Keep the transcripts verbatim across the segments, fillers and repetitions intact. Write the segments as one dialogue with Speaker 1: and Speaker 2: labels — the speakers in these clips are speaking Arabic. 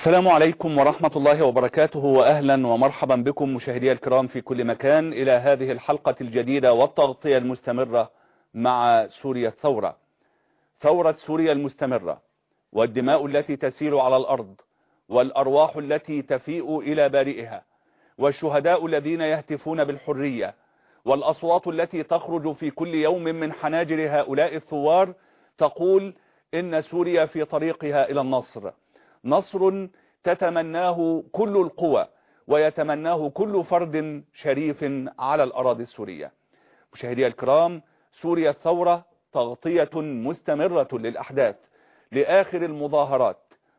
Speaker 1: السلام عليكم ورحمة الله وبركاته، وأهلا ومرحبا بكم مشاهدي الكرام في كل مكان إلى هذه الحلقة الجديدة والتغطية المستمرة مع سوريا الثورة. ثورة سوريا المستمرة، والدماء التي تسيل على الأرض، والأرواح التي تفيء إلى بارئها، والشهداء الذين يهتفون بالحرية، والأصوات التي تخرج في كل يوم من حناجر هؤلاء الثوار تقول إن سوريا في طريقها إلى النصر، نصر تتمناه كل القوى ويتمناه كل فرد شريف على الأراضي السورية. مشاهدي الكرام، سوريا الثورة تغطية مستمرة للأحداث، لآخر المظاهرات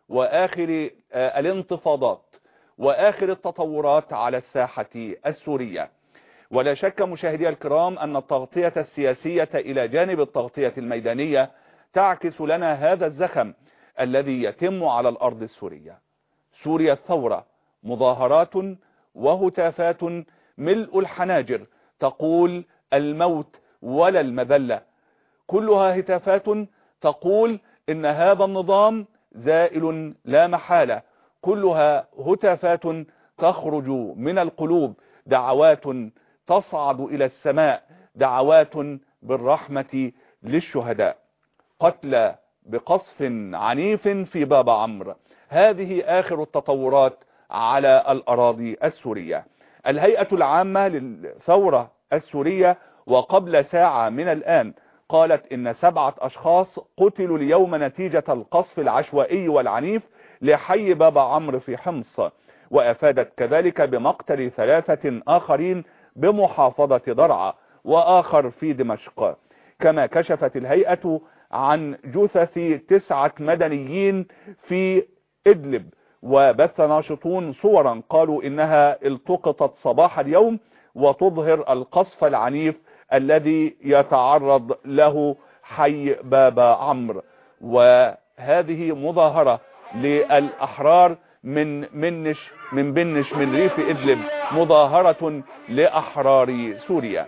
Speaker 1: وآخر الانتفاضات وآخر التطورات على الساحة السورية. ولا شك مشاهدي الكرام أن التغطية السياسية إلى جانب التغطية الميدانية تعكس لنا هذا الزخم الذي يتم على الأرض السورية. سوريا الثورة، مظاهرات وهتافات ملء الحناجر تقول الموت ولا المذلة، كلها هتافات تقول إن هذا النظام زائل لا محالة، كلها هتافات تخرج من القلوب، دعوات تصعد إلى السماء، دعوات بالرحمة للشهداء. قتلى بقصف عنيف في باب عمرو، هذه آخر التطورات على الأراضي السورية. الهيئة العامة للثورة السورية وقبل ساعة من الآن قالت إن سبعة أشخاص قتلوا اليوم نتيجة القصف العشوائي والعنيف لحي باب عمرو في حمص، وأفادت كذلك بمقتل ثلاثة آخرين بمحافظة درعا وآخر في دمشق. كما كشفت الهيئة عن جثث تسعة مدنيين في إدلب، وبث ناشطون صورا قالوا إنها التقطت صباح اليوم وتظهر القصف العنيف الذي يتعرض له حي باب عمرو. وهذه مظاهرة للأحرار من منش من بنش من ريف إدلب، مظاهرة لأحرار سوريا.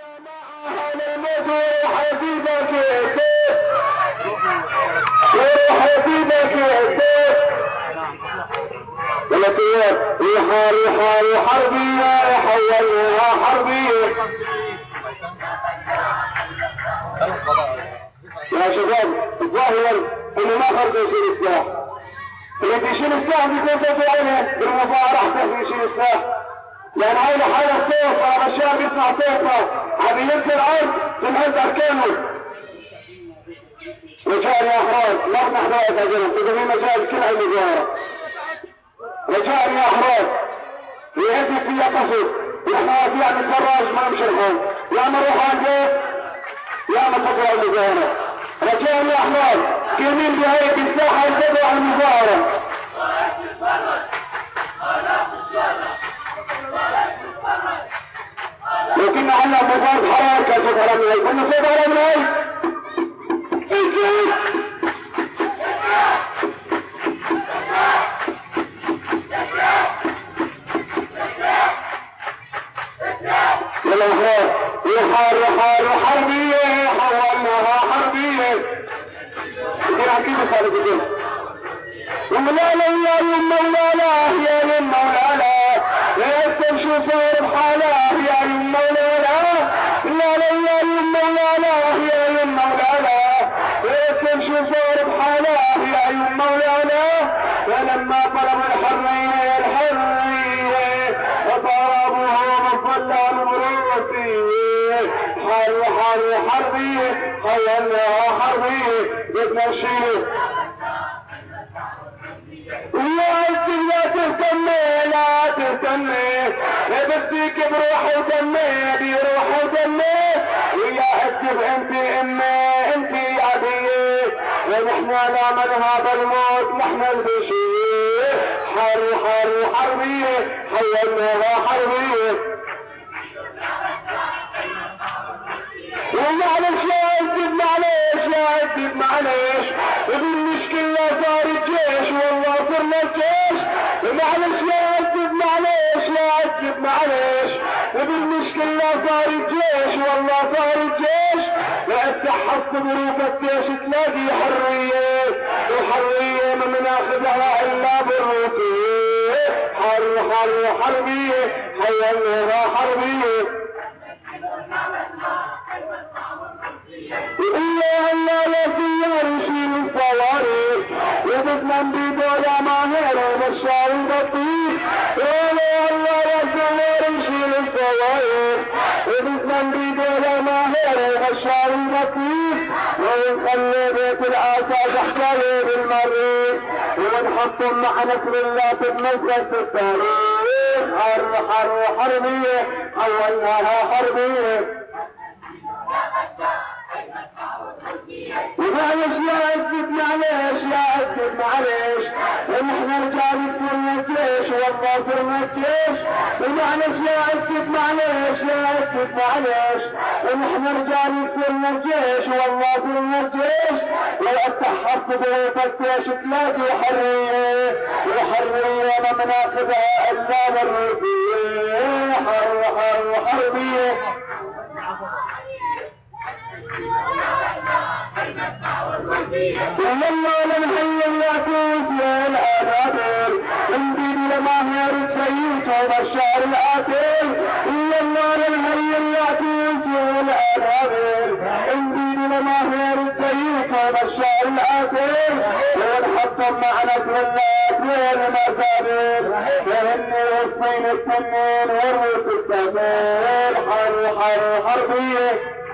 Speaker 2: ريحة ريحة حربية حولوها حربية. يا شباب الظاهر انه ما خرجوا يشيل السلاح، اللي بيشيل السلاح بيكون في عينه بالمظاهرة احسن يشيل السلاح، لان عينه حالة صوت على الشارع بيسمع صوتها عم ينزل الارض بنهز اركانه. رجال يا احرار ما بنحضر اجلهم، اذا في مجال كل هاي المظاهرة. رجال يا احرار يهدي فيها قصد، نحن فيها نتفرج ما نمشي الحين، يا ما نروح على البيت يا ما تطلع المظاهرة. رجال يا احرار كمين بهيئة الساحة يتبعوا على المظاهرة. لو كنا عنا مظاهرة حرارة كان صوت على منهي، كنا صوت على منهي ريحة ريحة حربية حولناها حربية. كده عكيد صارت كده. ومولانا يا يوم مولانا يا يوم مولانا لا تمشوا صار بحالة يا يوم مولانا، لا لا يا يوم مولانا يا يوم مولانا لا تمشوا صار بحالة يا يوم مولانا. ولما طلبوا الحرية الحرية وطلبوها بالظلام بروسي حرب حرب حربية خلناها حربية بدنا نشيل. لا لا تهتمي لا تهتمي بديك بروح ودمي بروح ودمي ويا اكتب انت امي انت عادية ونحن نعمل هذا الموت نحن البشير. حرب حرب حربية خلناها حربية. ومعلش يا عزيز معلش يا عزيز معلش بالمشكلة صار الجيش والله صرنا الجيش. ومعلش يا عزيز معلش يا عزيز معلش بالمشكلة صار الجيش والله صار الجيش. لا تحط ظروف الجيش تلاقي حرية، وحرية ما بناخذها الا بالروس حرب حربية حولناها حربية إلا أن لا سيار يشيل الصواريخ يبثنا بدولة ماهرة ومشاعر بطيء إلا أن لا سيار يشيل الصواريخ يبثنا بدولة ماهرة ومشاعر بطيء ونخلي بيت الآسى تحتوي بالمريخ ونحطهم مع نسل الله تتمسك التاريخ حرب حرب حربية حولناها حربية معلش يا أسد معلش يا أسد معلش ونحن رجال كنا الجيش والله كنا الجيش ومعلش يا أسد معلش يا أسد معلش ونحن رجال كنا الجيش والله كنا الجيش لو أتحفظ بفتش تلاقي حرية وحرية ما مناخذها إلا بالرفية حر حر حربية والله لنحيي الياقوت يا الأنابل انبيد لماهر السيوط وبشار الآتين والله لنحيي الياقوت يا الأنابل انبيد لماهر السيوط وبشار الآتين ونحطم مع نسل الآتين المسابل فهني والصين التنين والروس التمين حر حر حربية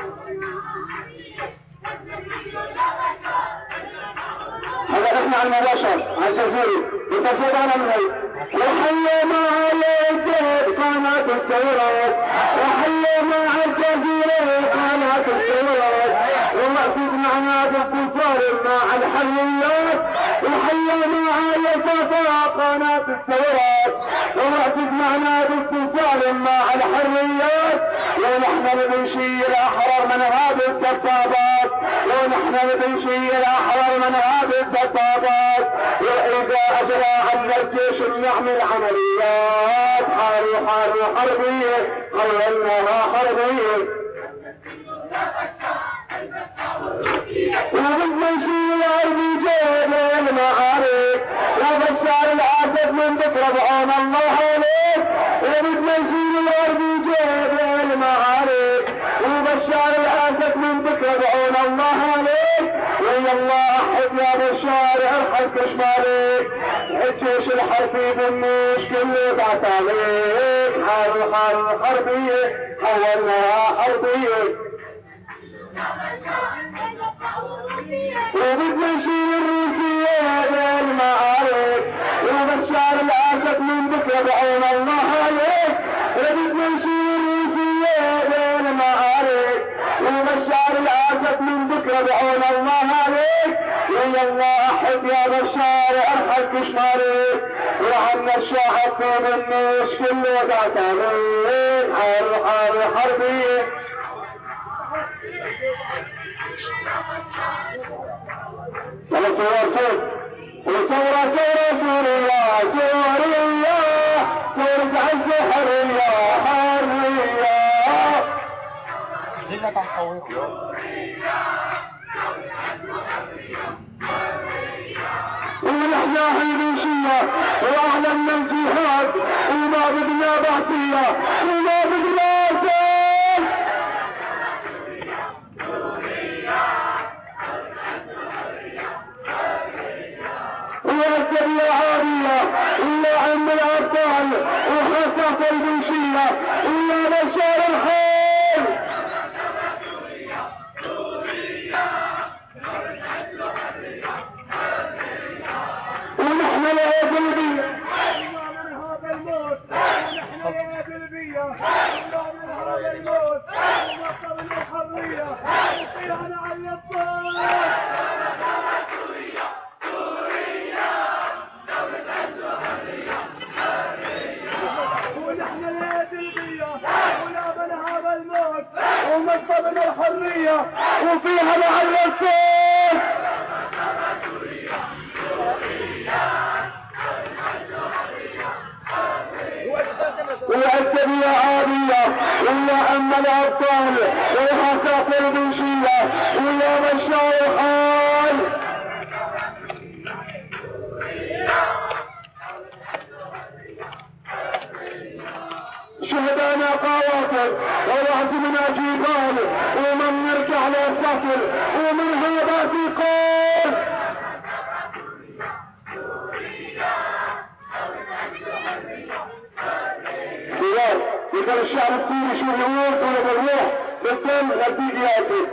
Speaker 2: هذا احنا على المباشر على الجزيرة بتفوت على المي وحيا مع الجزيرة قناة الثورات وحيا مع الجزيرة قناة الثورات ومأخذ معنا بالكفار مع الحريات وحيا مع الصفا قناة الثورات ومأخذ معنا بالكفار مع الحريات ونحن نبنشي الأحرار من هذه الكتابات ونحن نبنشي الأحرار من هذه الكتابات وإذا أجرى عنا الجيش نعمل عمليات حر حر حربية حولناها حربية وبالمنشي الأرض جيب المعارك وبشار العاسف من ذكر بعون الله عليك وبالمنشي الأرض جيب المعارك وبشار العاسف من ذكر بعون الله عليك ويا الله أحب يا بشار ارحل كشمالك الجيش الحرفي بالنوش كله بعت عليك حر حر حربية حولناها حربية وبتمشي الروسية بالمعارك وبشار الأسد من ذكر بعون الله عليك وبتمشي الروسية بالمعارك وبشار الأسد من ذكر بعون الله عليك ويا الله أحب يا بشار أرحل كشمالك وعنا الشعب في بالنوش كله بعت عليك حر حر حربية على صورة وصورة صورة سوريا سوريا صورة عز حرية حرية زينك عم قويك ونحن حيدوشية وأعلمنا الجهاد وما بدنا بعثية وما بدنا سال وأسد يا عارية إلا عم الأبطال وخاصة البوشية إلا بشار الحال ونحن لا قلبية من هذا الموت ونحن لا قلبية من هذا الموت ونصر الحرية وطيرنا على الطال ونحن لا قلبية ولا من هذا الموت ونصر الحرية وفيها مع الرسول وأسد يا عادية ويا أم الأبطال ويا كافر بنشيلة ويا بشار الحال حاجي قال ومن نرجع للفصل ومن هذا في قول سؤال يقول الشعب السوري شو بيقول ولا بيروح بالتم لبيجي يأتي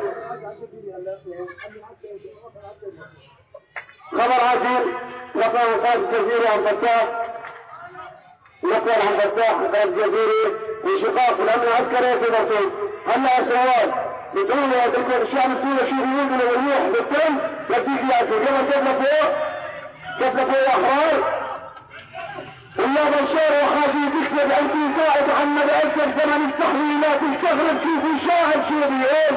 Speaker 2: خبر عاجل نقل وفاة الجزيرة عن فتاح نقل عن فتاح وفاة الجزيرة وشقاق الأمن العسكري في مرسول هلا السؤال بتقول يا دكتور الشعب السوري شو بيقول ولا بيروح بالتم لبيجي يأتي يلا كيف لفوق كيف لفوق يا أحرار والله بشار وخاجي تكتب انت قاعد محمد عزة زمن التحويلات استغرب شوف الشاهد شو بيقول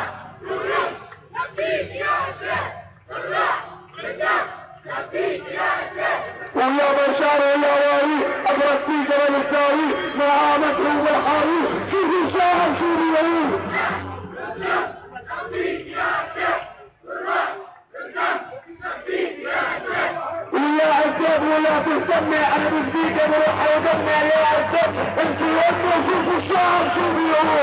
Speaker 2: والله بشار والله واوي ابرز في زمن الثاني مع مدعو والحاوي شوف الشاهد شو بيقول ويا عزاب ولا تسمع انا بالديك بروح ودمع يا عزاب انت وانتو شوفوا الشعر شو بيقول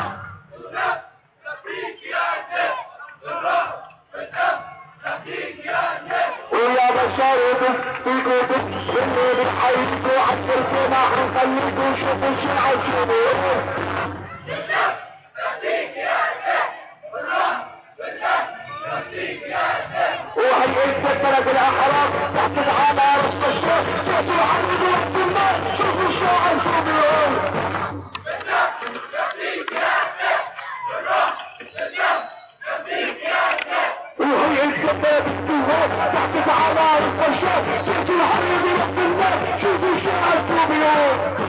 Speaker 2: ويا بشار وتفيقوا تفشلوا بتحيطوا عالتلفون حنخليكوا شوفوا الشعر شو بيقول وهي الفترة الأحرار تحت العمى رص الشوق شوفوا يحرقوا وقت الماء شوفوا الشاعر شو بيقول وهي الفترة بالسهول تحت العمى رص الشوق شوفوا يحرقوا وقت الماء شوفوا الشاعر شو بيقول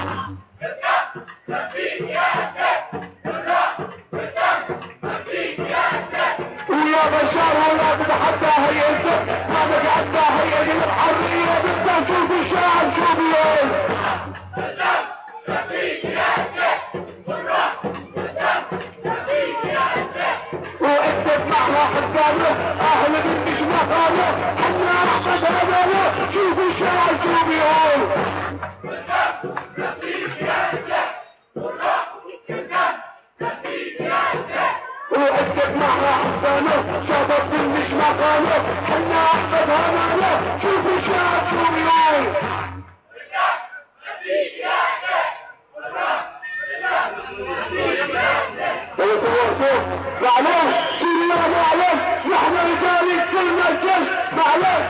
Speaker 2: ويا بشار ولا تتحدى هيئتك ما تتحدى هيئة الحرية بدك شوف الشاعر شو بيقول واكتب معنا حكاية اهل بنتش مقالة حنا احسن هذا شوف الشاعر شو بيقول واكتب معنا حسانه شباب مش مقاله حنا احسن هذا شوف الشاعر شو بيقول معلش سوريا معلش نحن رجال كل مركز معلش.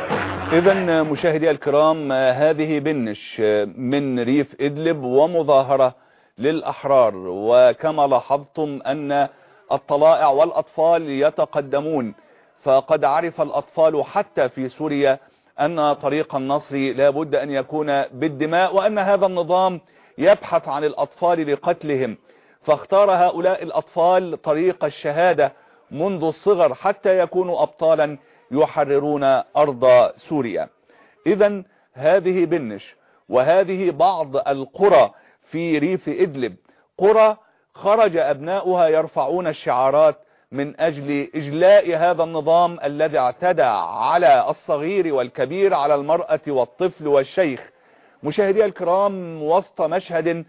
Speaker 1: إذن مشاهدي الكرام هذه بنش من ريف إدلب ومظاهرة للأحرار، وكما لاحظتم أن الطلائع والأطفال يتقدمون، فقد عرف الأطفال حتى في سوريا أن طريق النصر لا بد أن يكون بالدماء، وأن هذا النظام يبحث عن الأطفال لقتلهم، فاختار هؤلاء الأطفال طريق الشهادة منذ الصغر حتى يكونوا أبطالا يحررون أرض سوريا. إذن هذه بنش، وهذه بعض القرى في ريف إدلب، قرى خرج أبناؤها يرفعون الشعارات من أجل إجلاء هذا النظام الذي اعتدى على الصغير والكبير، على المرأة والطفل والشيخ. مشاهدي الكرام، وسط مشهد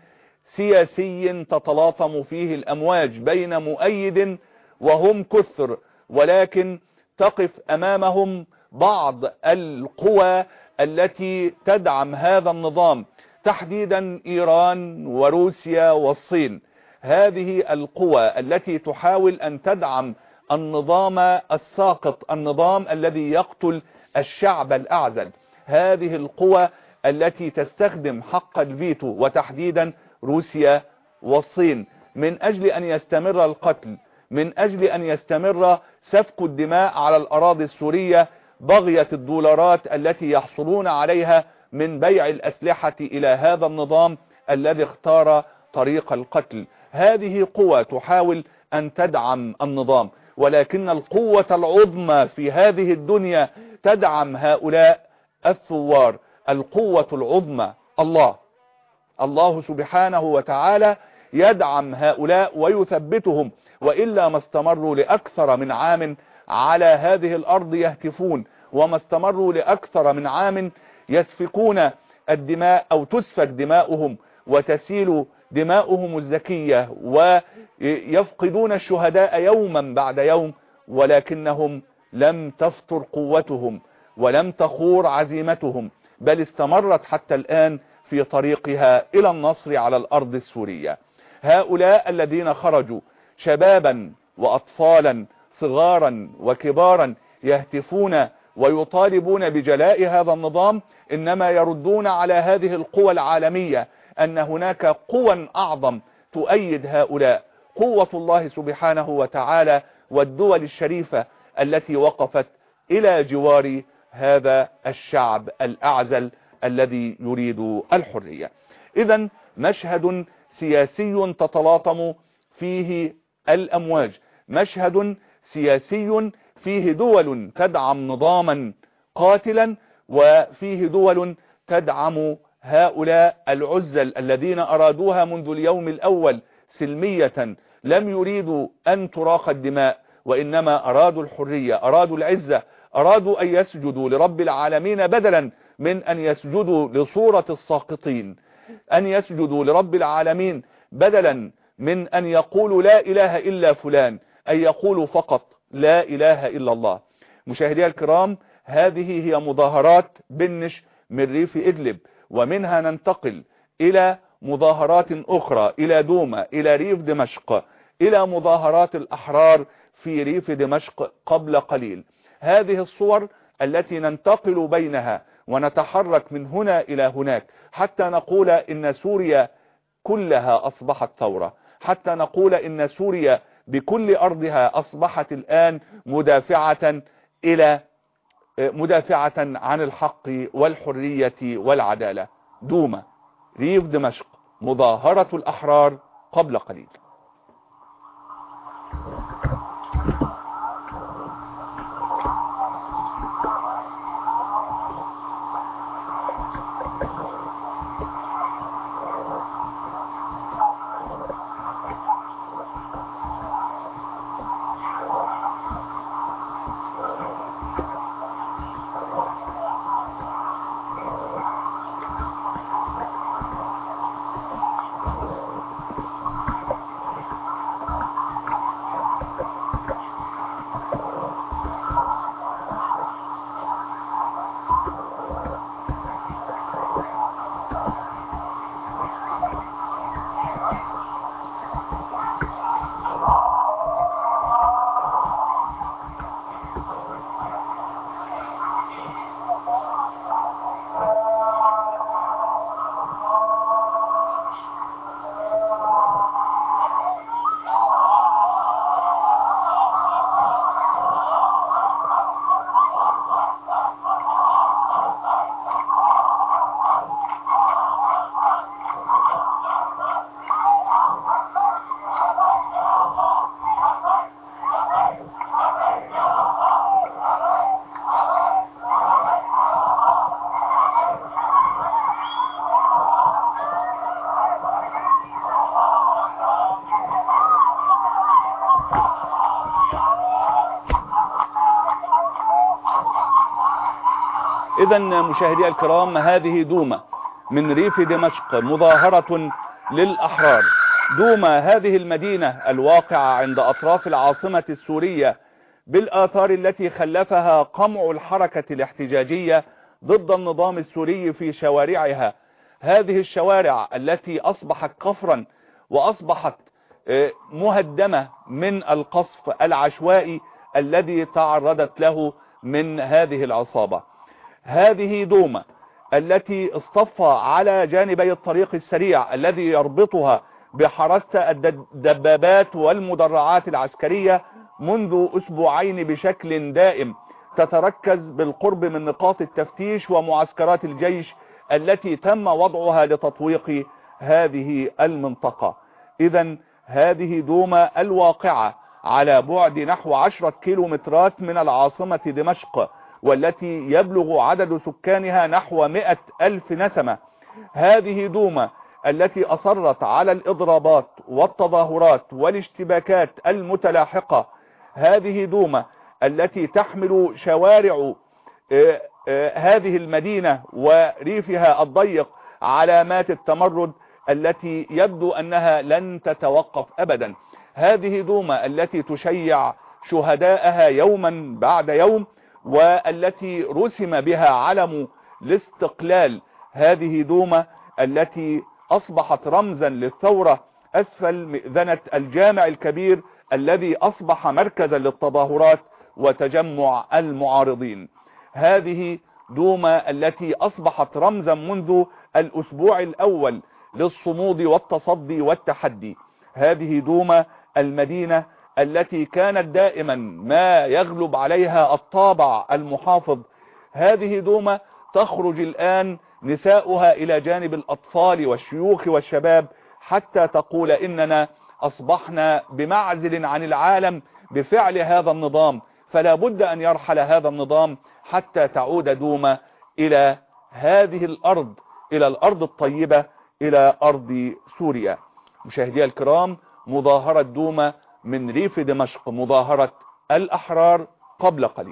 Speaker 1: سياسي تتلاطم فيه الأمواج بين مؤيد وهم كثر، ولكن تقف أمامهم بعض القوى التي تدعم هذا النظام، تحديدا إيران وروسيا والصين. هذه القوى التي تحاول أن تدعم النظام الساقط، النظام الذي يقتل الشعب الأعزل، هذه القوى التي تستخدم حق الفيتو، وتحديدا روسيا والصين، من أجل أن يستمر القتل، من أجل أن يستمر سفك الدماء على الأراضي السورية، بغية الدولارات التي يحصلون عليها من بيع الأسلحة إلى هذا النظام الذي اختار طريق القتل. هذه قوة تحاول أن تدعم النظام، ولكن القوة العظمى في هذه الدنيا تدعم هؤلاء الثوار. القوة العظمى الله، الله سبحانه وتعالى يدعم هؤلاء ويثبتهم، وإلا ما استمروا لأكثر من عام على هذه الأرض يهتفون، وما استمروا لأكثر من عام يسفكون الدماء أو تسفك دماؤهم وتسيل دماؤهم الزكية ويفقدون الشهداء يوما بعد يوم، ولكنهم لم تفتر قوتهم ولم تخور عزيمتهم، بل استمرت حتى الآن في طريقها إلى النصر على الأرض السورية. هؤلاء الذين خرجوا شبابا وأطفالا صغارا وكبارا يهتفون ويطالبون بجلاء هذا النظام، إنما يردون على هذه القوى العالمية أن هناك قوى أعظم تؤيد هؤلاء، قوة الله سبحانه وتعالى والدول الشريفة التي وقفت إلى جوار هذا الشعب الأعزل الذي يريد الحرية. إذن مشهد سياسي تتلاطم فيه الأمواج، مشهد سياسي فيه دول تدعم نظاما قاتلا، وفيه دول تدعم هؤلاء العزل الذين أرادوها منذ اليوم الأول سلمية، لم يريدوا أن تراق الدماء، وإنما أرادوا الحرية، أرادوا العزة، أرادوا أن يسجدوا لرب العالمين بدلا من أن يسجدوا لصورة الساقطين، أن يسجدوا لرب العالمين بدلا من أن يقولوا لا إله إلا فلان، أن يقولوا فقط لا إله إلا الله. مشاهدي الكرام، هذه هي مظاهرات بنش من ريف إدلب، ومنها ننتقل إلى مظاهرات أخرى إلى دوما، إلى ريف دمشق، إلى مظاهرات الأحرار في ريف دمشق قبل قليل. هذه الصور التي ننتقل بينها ونتحرك من هنا إلى هناك حتى نقول إن سوريا كلها أصبحت ثورة، حتى نقول إن سوريا بكل أرضها أصبحت الآن مدافعة إلى مدافعة عن الحق والحرية والعدالة. دوما، ريف دمشق، مظاهرة الأحرار قبل قليل. إذا مشاهدي الكرام، هذه دوما من ريف دمشق، مظاهرة للأحرار. دوما هذه المدينة الواقعة عند أطراف العاصمة السورية بالآثار التي خلفها قمع الحركة الاحتجاجية ضد النظام السوري في شوارعها، هذه الشوارع التي أصبحت كفرا وأصبحت مهدمة من القصف العشوائي الذي تعرضت له من هذه العصابة. هذه دوما التي اصطفى على جانبي الطريق السريع الذي يربطها بحراسة الدبابات والمدرعات العسكرية منذ أسبوعين بشكل دائم، تتركز بالقرب من نقاط التفتيش ومعسكرات الجيش التي تم وضعها لتطويق هذه المنطقة. إذن هذه دوما الواقعة على بعد نحو عشرة كيلومترات من العاصمة دمشق، والتي يبلغ عدد سكانها نحو مئة ألف نسمة. هذه دوما التي أصرت على الإضرابات والتظاهرات والاشتباكات المتلاحقة. هذه دوما التي تحمل شوارع هذه المدينة وريفها الضيق علامات التمرد التي يبدو أنها لن تتوقف أبدا، هذه دوما التي تشيع شهداءها يوما بعد يوم، والتي رسم بها علم الاستقلال، هذه دوما التي أصبحت رمزا للثورة أسفل مئذنة الجامع الكبير الذي أصبح مركزا للتظاهرات وتجمع المعارضين، هذه دوما التي أصبحت رمزا منذ الأسبوع الأول للصمود والتصدي والتحدي، هذه دوما المدينة التي كانت دائما ما يغلب عليها الطابع المحافظ، هذه دوما تخرج الآن نساؤها إلى جانب الأطفال والشيوخ والشباب حتى تقول إننا أصبحنا بمعزل عن العالم بفعل هذا النظام، فلا بد أن يرحل هذا النظام حتى تعود دوما إلى هذه الأرض، إلى الأرض الطيبة، إلى أرض سوريا. مشاهدي الكرام، مظاهرة دوما من ريف دمشق، مظاهرة الأحرار قبل قليل.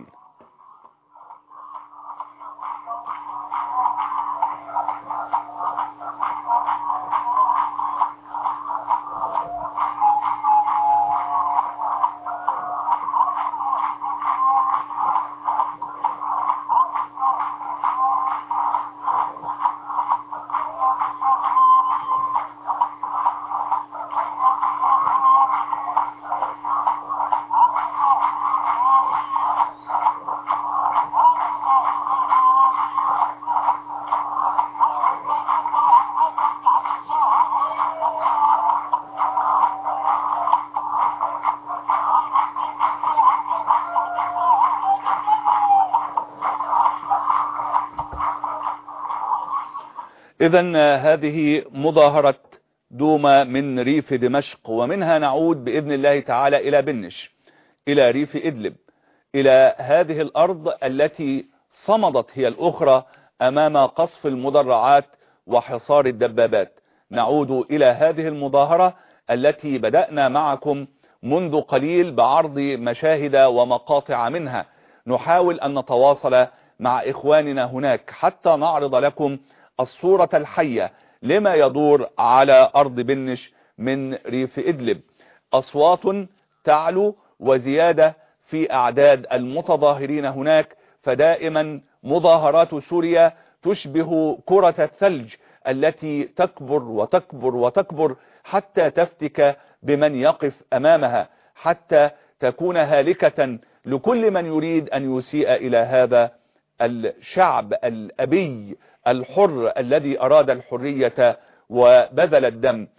Speaker 1: إذن هذه مظاهرة دوما من ريف دمشق، ومنها نعود بإذن الله تعالى إلى بنش، إلى ريف إدلب، إلى هذه الأرض التي صمدت هي الأخرى أمام قصف المدرعات وحصار الدبابات. نعود إلى هذه المظاهرة التي بدأنا معكم منذ قليل بعرض مشاهد ومقاطع منها، نحاول أن نتواصل مع إخواننا هناك حتى نعرض لكم الصورة الحية لما يدور على أرض بنش من ريف إدلب. أصوات تعلو وزيادة في أعداد المتظاهرين هناك، فدائما مظاهرات سوريا تشبه كرة الثلج التي تكبر وتكبر وتكبر حتى تفتك بمن يقف أمامها، حتى تكون هالكة لكل من يريد أن يسيء إلى هذا الشعب الأبي الحر الذي أراد الحرية وبذل الدم.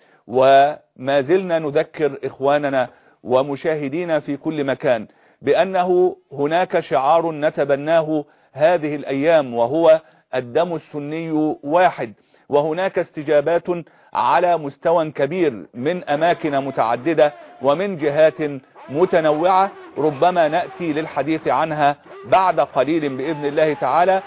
Speaker 1: وما زلنا نذكر إخواننا ومشاهدينا في كل مكان بأنه هناك شعار نتبناه هذه الأيام، وهو الدم السني واحد، وهناك استجابات على مستوى كبير من أماكن متعددة ومن جهات متنوعة، ربما نأتي للحديث عنها بعد قليل بإذن الله تعالى.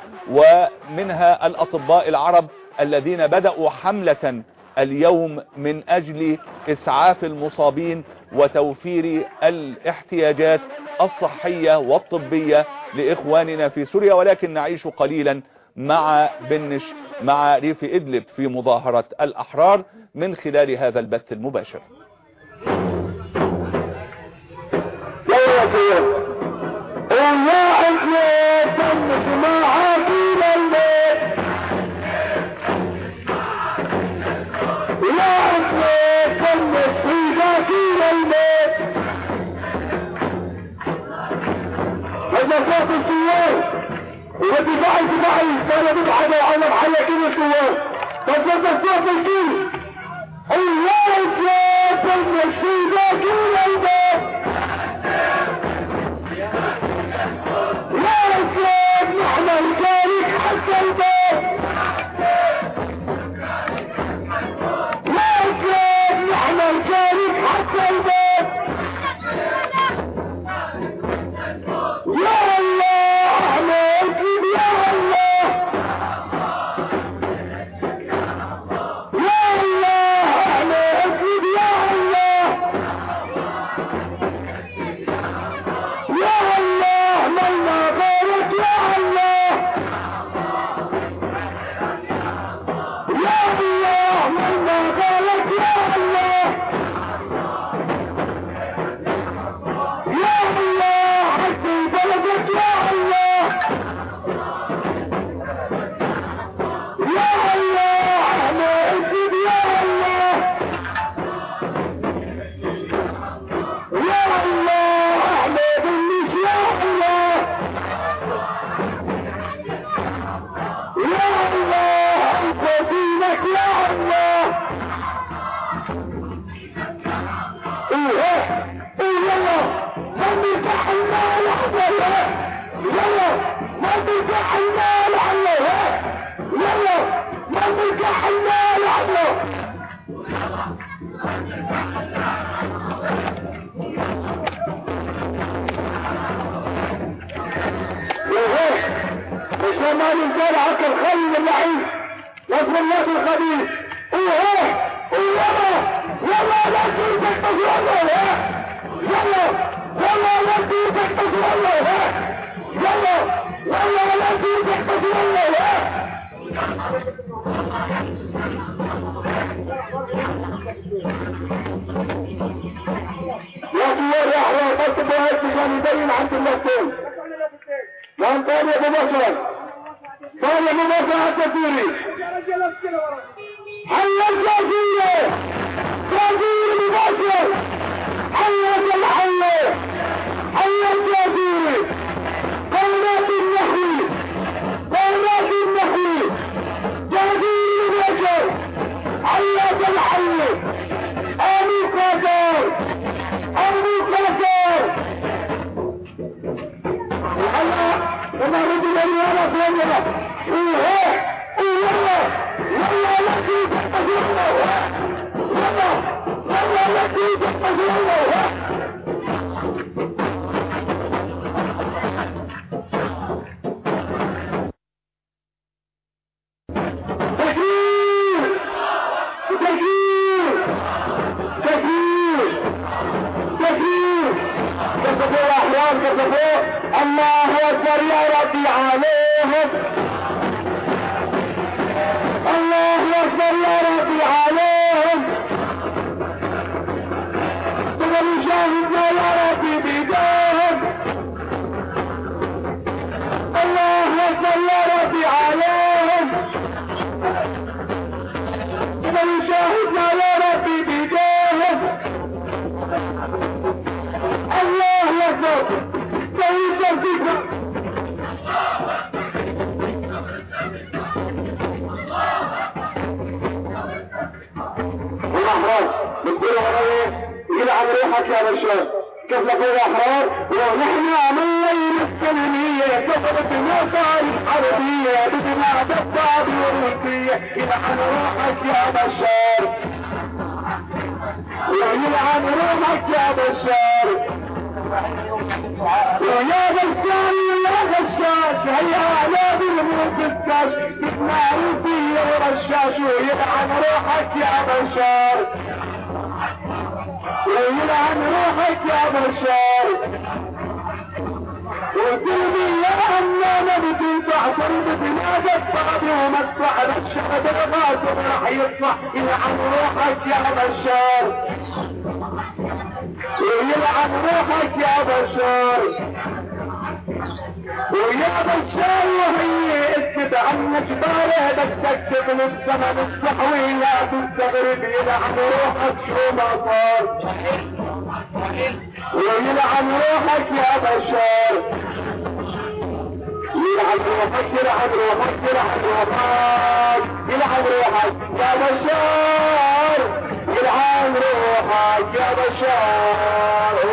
Speaker 1: ومنها الأطباء العرب الذين بدأوا حملة اليوم من أجل إسعاف المصابين وتوفير الاحتياجات الصحية والطبية لإخواننا في سوريا. ولكن نعيش قليلا مع بنش، مع ريف إدلب في مظاهرة الأحرار من خلال هذا البث المباشر.
Speaker 2: وزفات الثوار ودفاع الدفاعي كان ببحث على محية كل الثوار فزفت الصوت الكل الله اكبر المشهودة كل الباب يا اكبر نحن الكارك حتى الباب يا اكبر نحن الكارك حتى الباب يا الله احنا اكيد يا الله يا الله احنا عشان ما ننسى حق الخير اللعين نصر الناس الخبيث. ايه يلا يلا لا تيجي تقول يلا يلا يلا لا تيجي تقول يلا يلا يلا لا تيجي تقول يلا لكن يا احوال بس بهاي عشان يبين عند النفسين. كان طاري ابو بكر طاري ابو بكر التفسيري حل الجزيرة جزيرة ابو بكر حل الحل حل الجزيرة قولات النخل قولات النخل جزيرة ابو بكر حل الحل امي قدر امي قدر وما رجل اليوم فينا ايه ايه يلا يلا لكي تحتاج الله يلا يلا لكي تحتاج الله تكبير تكبير تكبير تكبير كتبوا الاحرار كتبوا الله اكبر يا ربي عليهم الله اكبر يا ربي عليهم ثم شاهدنا يا ربي بداهم الله اكبر يا ربي عليهم ثم شاهدنا يا ربي بداهم الله اكبر والأحرار بتقول عليه يلعب روحك يا بشار كيف نقول الأحرار ونحن عملنا الإسلامية كتبت النصارى الحربية بجماعة الطابي والروسية يلعب روحك يا بشار ويلعب روحك يا بشار ويا بشار يا بشاش هيا على بالموت الكاش تسمع روسي يا رشاش ويلعن روحك يا بشار ويلعن روحك يا بشار وقلبي يا أمنا بتنفع صرب بلاد الصعب ومدفع بالشهد الغاصب راح يطلع يلعن روحك يا بشار ويلعن روحك يا بشار ويا بشار وهي اثبت عنك باله بس تكتب للزمن الصحوي لا تستغرب يلعن روحك شو ما صار ويلعن روحك يا بشار يلعن روحك يلعن روحك يلعن روحك يلعن روحك يا بشار يلعن روحك يا بشار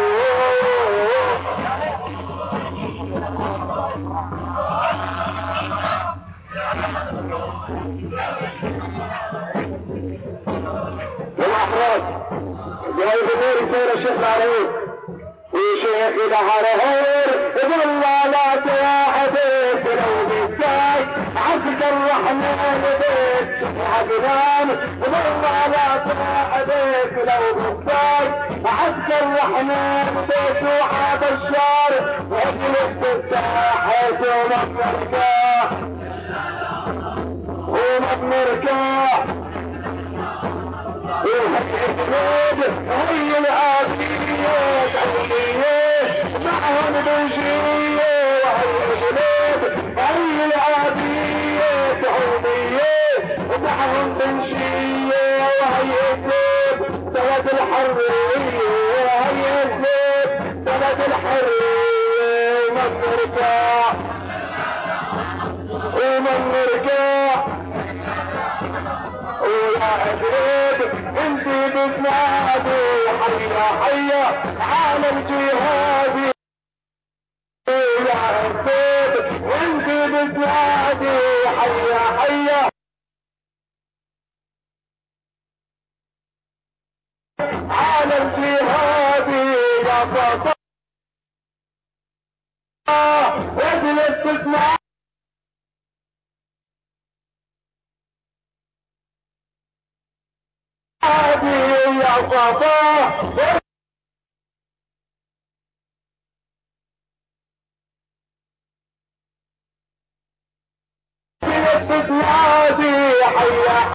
Speaker 2: والأحراج جاي بدور يصير الشيخ عليه وشيخ دهره والله لا تواحدك لو بيتك عبد الرحمن بيت عدنان والله لا تواحدك لو بيتك عبد الرحمن بيت وعاب الشارع واجلس الساحة وما بنرجع وما بنرجع هي العافية تعلمية معهم بنجية وهي الجنود هي العافية تعلمية ومعهم بنجية وهي الجنود بلد الحرية وهي الجنود بلد الحرية وما نرجع وما نرجع ويا أجريد انتي بتنادي حيا حيا عالم جهادي ويا أجريد انتي بتنادي حيا حيا الجهاد يا بطل واجلس تسمع يا بطل تسمعاتي حيا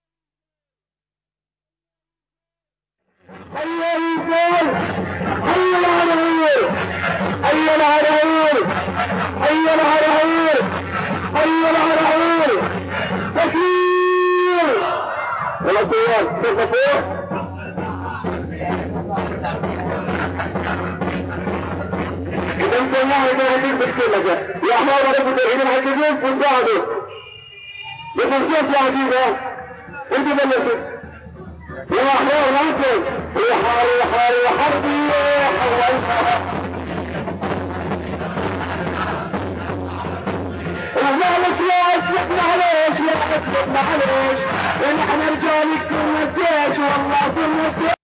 Speaker 2: حيا الرجال حيا العراير حيا العراير حيا العراير حيا العراير تكبير ولا طيار تكفور إذا انت الله إذا هديك بتكلمك يا أحمد رب ترحيم الحكيمين فنقعدوا بتنسيط يا عزيزة انت بلشت يا أحمد رمسل ريحة ريحة ريحة ريحة ريحة ومالك يا أسلك معليش يا أسلك معليش ونحن رجالك كنا الجيش والله كنا الجيش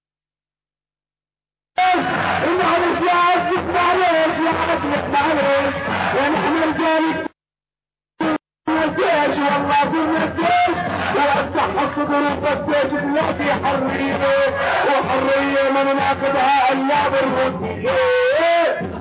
Speaker 2: معليش يا أسلك معليش يا أسلك معليش ونحن رجالك كنا الجيش والله كنا الجيش وأفتح الصدور والجيش بنعطي حرية وحرية ما نناقضها إلا بالرد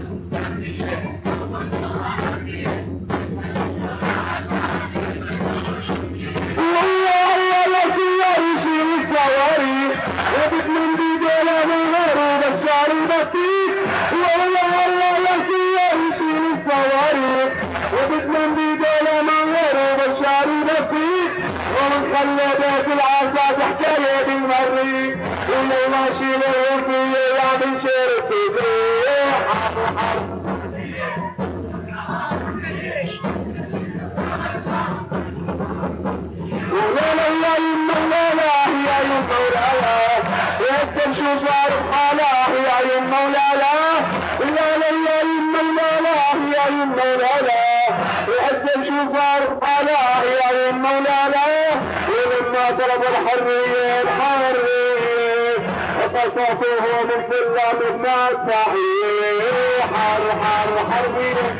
Speaker 2: خلدت العصا حكاية بالمري إلا ماشي للوردية يعمل شرط تدريح ولا لا لا يما لا يا يما ولا يكتب شو صار بحاله يا يما ولا لا لا لا لا يما لا يا يما ولا لا يكتب شو صار بحاله يا يما ولا لا طلب الحرية الحرية وقصصه من سلم الناس صحيح حر حر حربية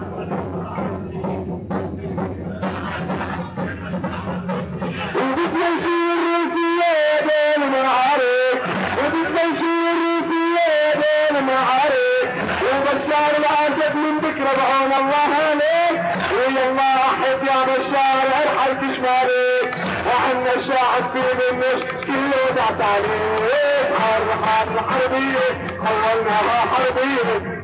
Speaker 2: وبدنا نشير زيادة المعارك وبدنا نشير زيادة المعارك وبشار العجب من ذكر بعون الله عليك ويا الله أحد يا بشار ارحل تشمالك وعنا الشاعر في بالنش كله دعت عليه حر حر حربية أولناها حربية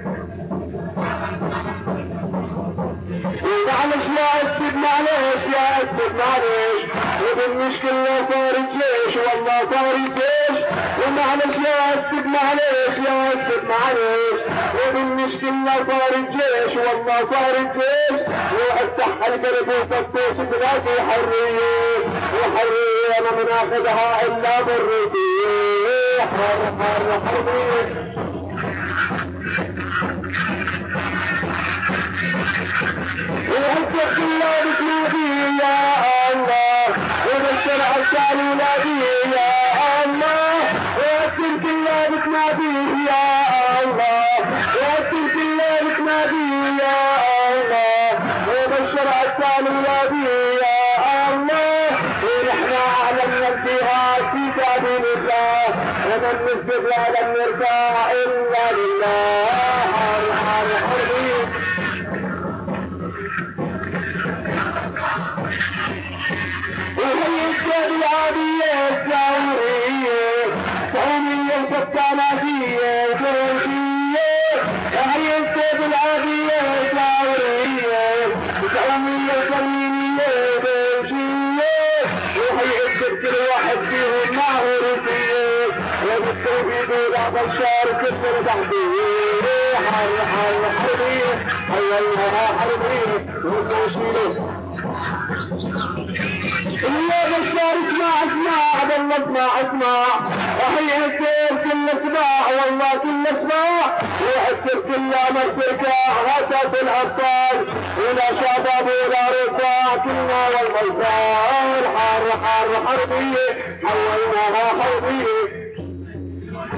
Speaker 2: معلش يا أسد معلش يا أسد معلش وبالمشكلة صار الجيش والله صار الجيش ومعلش يا أسد معلش يا أسد معلش وبالمشكلة صار الجيش والله صار الجيش وافتح القلب وفتش بلادي حرية وحرية ما مناخذها إلا بالريح حر حر حرية وهدف الله بسنادي يا الله وبشر عشان ولادي يا الله وهدف الله بسنادي يا الله وهدف الله بسنادي يا الله وبشر عشان ولادي يا الله ونحن أعلمنا الجهاد في سبيل الله ومن نسبق لا لم يرجع إلا لله حر حر حربي وهي الشهد العادية الثورية قومية الكتاناتية الجروشية وهي الشهد العادية الثورية قومية الكرمينية الجروشية وهي الشهد الواحد فيهم معه روسية وبالتوحيد بعض الشارع كثر تحديه حر حر حربية حيالها حربية ومشيله يا بشار اسمع اسمع بالله اسمع اسمع وحي السير كل اسمع والله كل اسمع وحسر كل امر تركع غسل الابطال ولا شباب ولا رفاع كلنا والميسار حر حر حربيه حولناها حربيه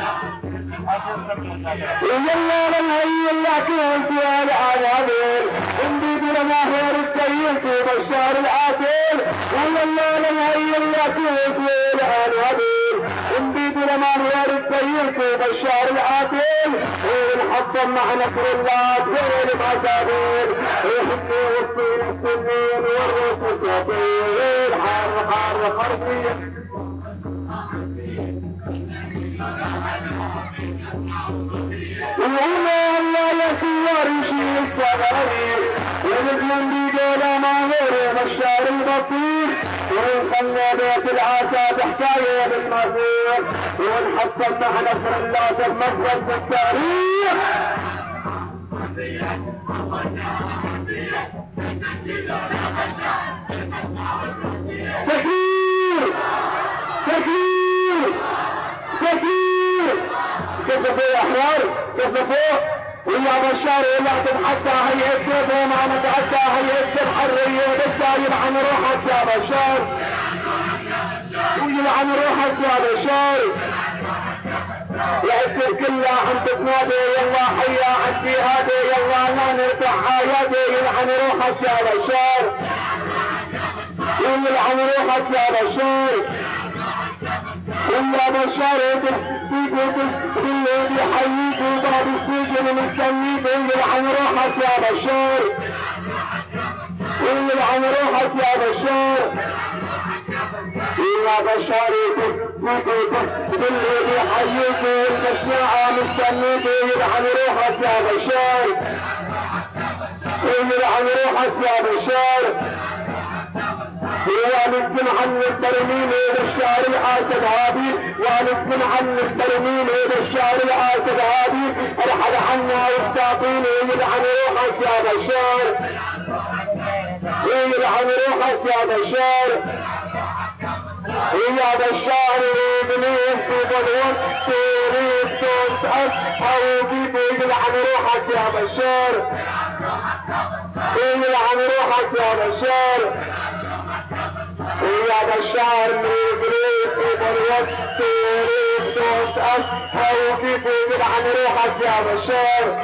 Speaker 2: يلا لنهي العكين في العذابين انبيد لنا خير السيد في بشار العاتل ويلا لنهي العكين في العذابين انبيد لنا خير السيد في بشار العاتل ونحطم مع نصر الله في العذابين ويحكي والصين السنين والرسل سطير حار حار حربية وهنا لا يسوار شيء الصغير ونزمن بيدولا ما غير مشار البطير ونخلى بيت العاسى تحتايه بالمصير ونحصل مع نصر الله تمثل في التاريخ تكبير تكبير تكبير كيف يا احرار كيف فوق ويا بشار ولا تتحدى هي السيف وما نتحدى هي السيف حريه لسه يلعن روحك يا بشار ويلعن روحك يا بشار العسكر كلها عم تتنادي يلا حيا عن جهادي يلا لا نرفع حياتي يلعن روحك يا بشار ويلعن روحك يا بشار ويا بشار باللي بيحييك وبعد السجن مستنيك ويلعن روحك يا بشار ويلعن روحك يا بشار يا بشار باللي بيحييك والمشنعة مستنيك ويلعن روحك يا بشار ويلعن روحك يا بشار ونسكن عن الترميم بالشعر العاسد هابي ونسكن عن الترميم بالشعر العاسد هابي ارحل عنا واستعطيني يلعن روحك يا بشار يلعن روحك يا بشار يا بشار بنيت بالوقت تريد تسأل او بيبي يلعن روحك يا بشار يلعن روحك يا بشار يا بشار من بريد بالوقت تريد تسأل او بيبي يلعن روحك يا بشار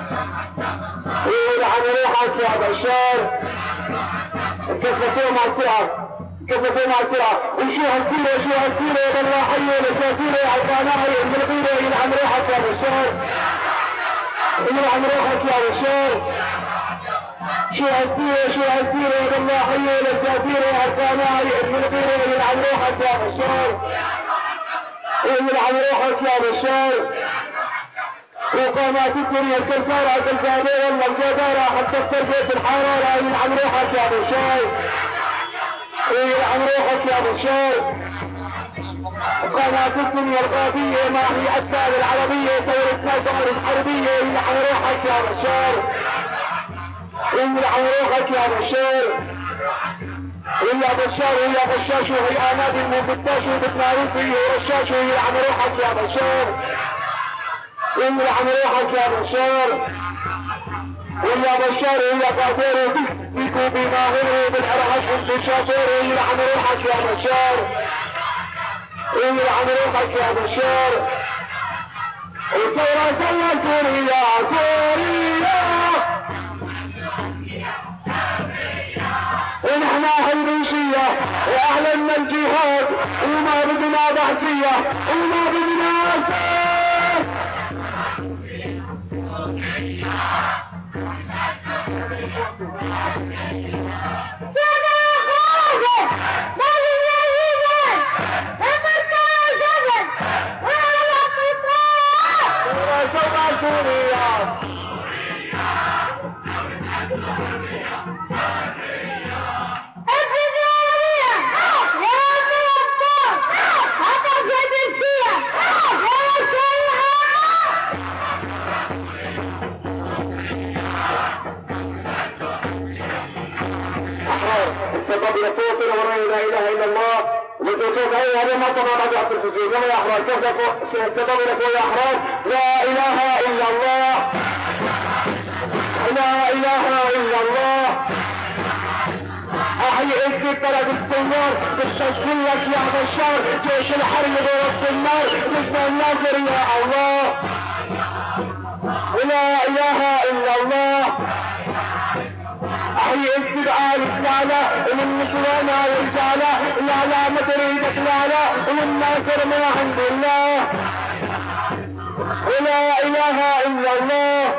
Speaker 2: يلعن روحك يا بشار كيف مع السرعة كيف مع السرعة وشو هالسيرة شو هالسيرة بالله حية لساتيرة على القناة من الغيرة يلعن روحك يا بشار يلعن روحك يا بشار شو هالسيرة شو هالسيرة بالله حية لساتيرة على القناة من الغيرة يلعن روحك يا بشار يلعن روحك يا بشار وقامات الدنيا الكسارة الكسارة والله الجدارة حتى التربية الحرارة يلعن روحك يا بشار يلعن روحك يا بشار قناة الدنيا الغابية ما هي أسباب العربية ثورتنا ثورة الحربية يلعن روحك يا بشار يلعن روحك يا بشار يا بشار يا بشاش وهي آناد المنبتاش وبتناروسي ورشاش يلعن روحك يا بشار يلعن روحك يا بشار ويا بشار ويا قادر بيكو بماهر بالحرحش والشاشر يلعن روحك يا بشار يلعن روحك يا بشار وثورة ثورة سوريا سوريا ونحن حلبيشية واعلنا الجهاد وما بدنا بحثية وما بدنا اساس قبل صوت لا اله الا الله وصوت اي هذا ما طبعا بعد التلفزيون يا احرار كيف تقول لك يا احرار لا اله الا الله لا اله الا الله وهيئة البلد الثوار بالتسجيل لك يا بشار جيش الحرب ضرب النار باسم الناصر يا الله ولا اله الا الله. احيي استدعاء الرسالة ومن نسوانا والرسالة لا لا ما تريدك لا لا والناصر من عند الله ولا اله الا الله.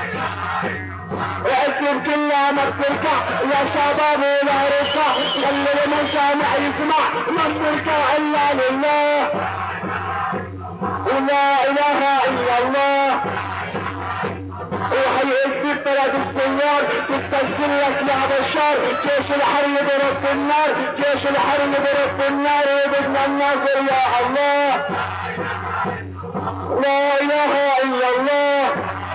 Speaker 2: وأسلم كلها ما بتركع يا شباب ولا ركع خلي المسامع يسمع ما بتركع الا لله ولا اله الا الله. وهيئة البلد الثوار تستسجل لك يا بشار جيش الحرب برب النار جيش الحرب برب النار وبدنا الناصر يا الله لا اله الا الله.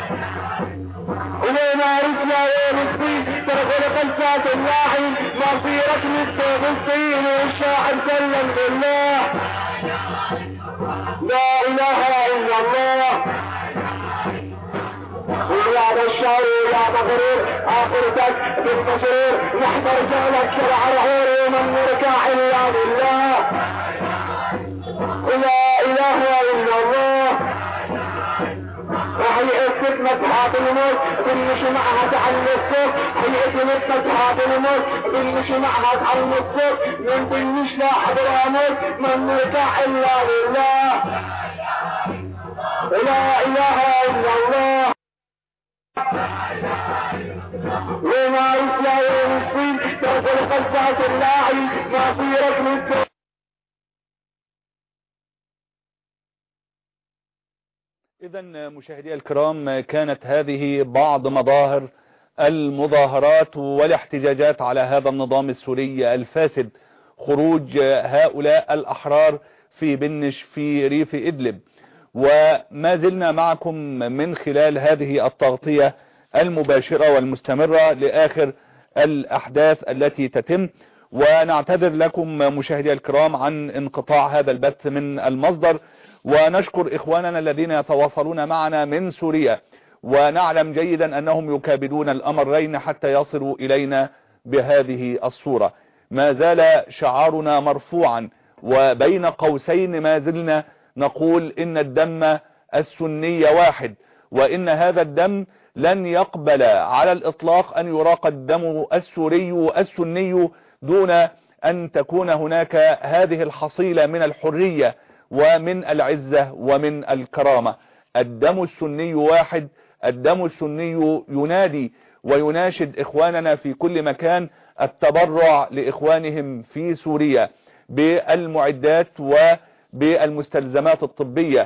Speaker 2: وين عرفنا وين الصين ترغل قلسات الواحد مصيرك نستوب الصين والشاعر سلم بالله لا اله الا الله. ويا بشار ويا مغرور اخرتك بالمسرور نحضر جولك شرع العور ومن نركع الا بالله لا اله الا الله. وهيئة مسحات الموت بنمشي معها تعلم الصوت هيئة مسحات الموت بنمشي معها تعلم الصوت من بنش لا حضر اموت من نركع الا بالله لا اله الا الله. وما يسلى وين الصين ترسل قصة اللاعي مصيرك من
Speaker 1: إذا مشاهدي الكرام كانت هذه بعض مظاهر المظاهرات والاحتجاجات على هذا النظام السوري الفاسد، خروج هؤلاء الأحرار في بنش في ريف إدلب. وما زلنا معكم من خلال هذه التغطية المباشرة والمستمرة لآخر الأحداث التي تتم، ونعتذر لكم مشاهدي الكرام عن انقطاع هذا البث من المصدر، ونشكر إخواننا الذين يتواصلون معنا من سوريا، ونعلم جيدا أنهم يكابدون الأمرين حتى يصلوا إلينا بهذه الصورة. ما زال شعارنا مرفوعا، وبين قوسين ما زلنا نقول إن الدم السني واحد، وإن هذا الدم لن يقبل على الإطلاق أن يراق الدم السوري السني دون أن تكون هناك هذه الحصيلة من الحرية ومن العزة ومن الكرامة. الدم السني واحد، الدم السني ينادي ويناشد إخواننا في كل مكان التبرع لإخوانهم في سوريا بالمعدات وبالمستلزمات الطبية.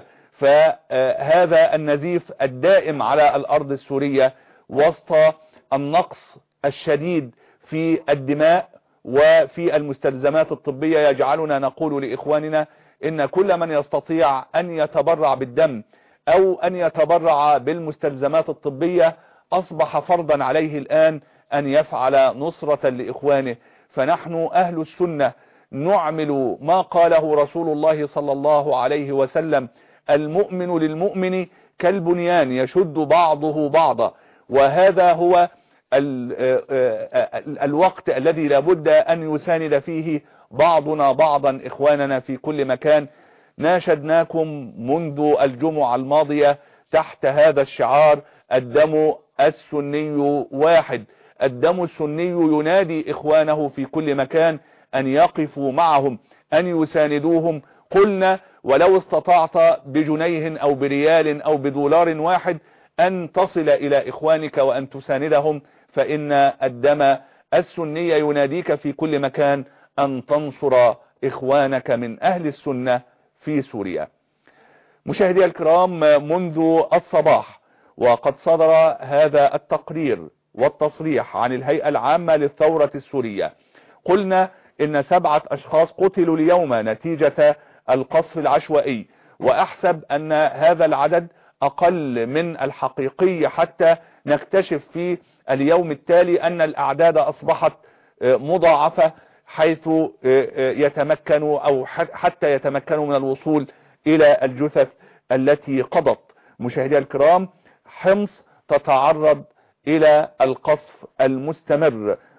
Speaker 1: فهذا النزيف الدائم على الأرض السورية وسط النقص الشديد في الدماء وفي المستلزمات الطبية يجعلنا نقول لإخواننا إن كل من يستطيع أن يتبرع بالدم أو أن يتبرع بالمستلزمات الطبية أصبح فرضا عليه الآن أن يفعل نصرة لإخوانه. فنحن أهل السنة نعمل ما قاله رسول الله صلى الله عليه وسلم: المؤمن للمؤمن كالبنيان يشد بعضه بعضا. وهذا هو ال ال الوقت الذي لابد أن يساند فيه بعضنا بعضا إخواننا في كل مكان. ناشدناكم منذ الجمعة الماضية تحت هذا الشعار: الدم السني واحد. الدم السني ينادي إخوانه في كل مكان أن يقفوا معهم، أن يساندوهم. قلنا ولو استطعت بجنيه أو بريال أو بدولار واحد أن تصل إلى إخوانك وأن تساندهم، فإن الدم السني يناديك في كل مكان أن تنصر إخوانك من أهل السنة في سوريا. مشاهدي الكرام، منذ الصباح وقد صدر هذا التقرير والتصريح عن الهيئة العامة للثورة السورية. قلنا إن سبعة أشخاص قتلوا اليوم نتيجة القصف العشوائي، وأحسب أن هذا العدد أقل من الحقيقي حتى نكتشف في اليوم التالي أن الأعداد أصبحت مضاعفة، حيث يتمكنوا أو حتى يتمكنوا من الوصول إلى الجثث التي قضت. مشاهدي الكرام، حمص تتعرض إلى القصف المستمر،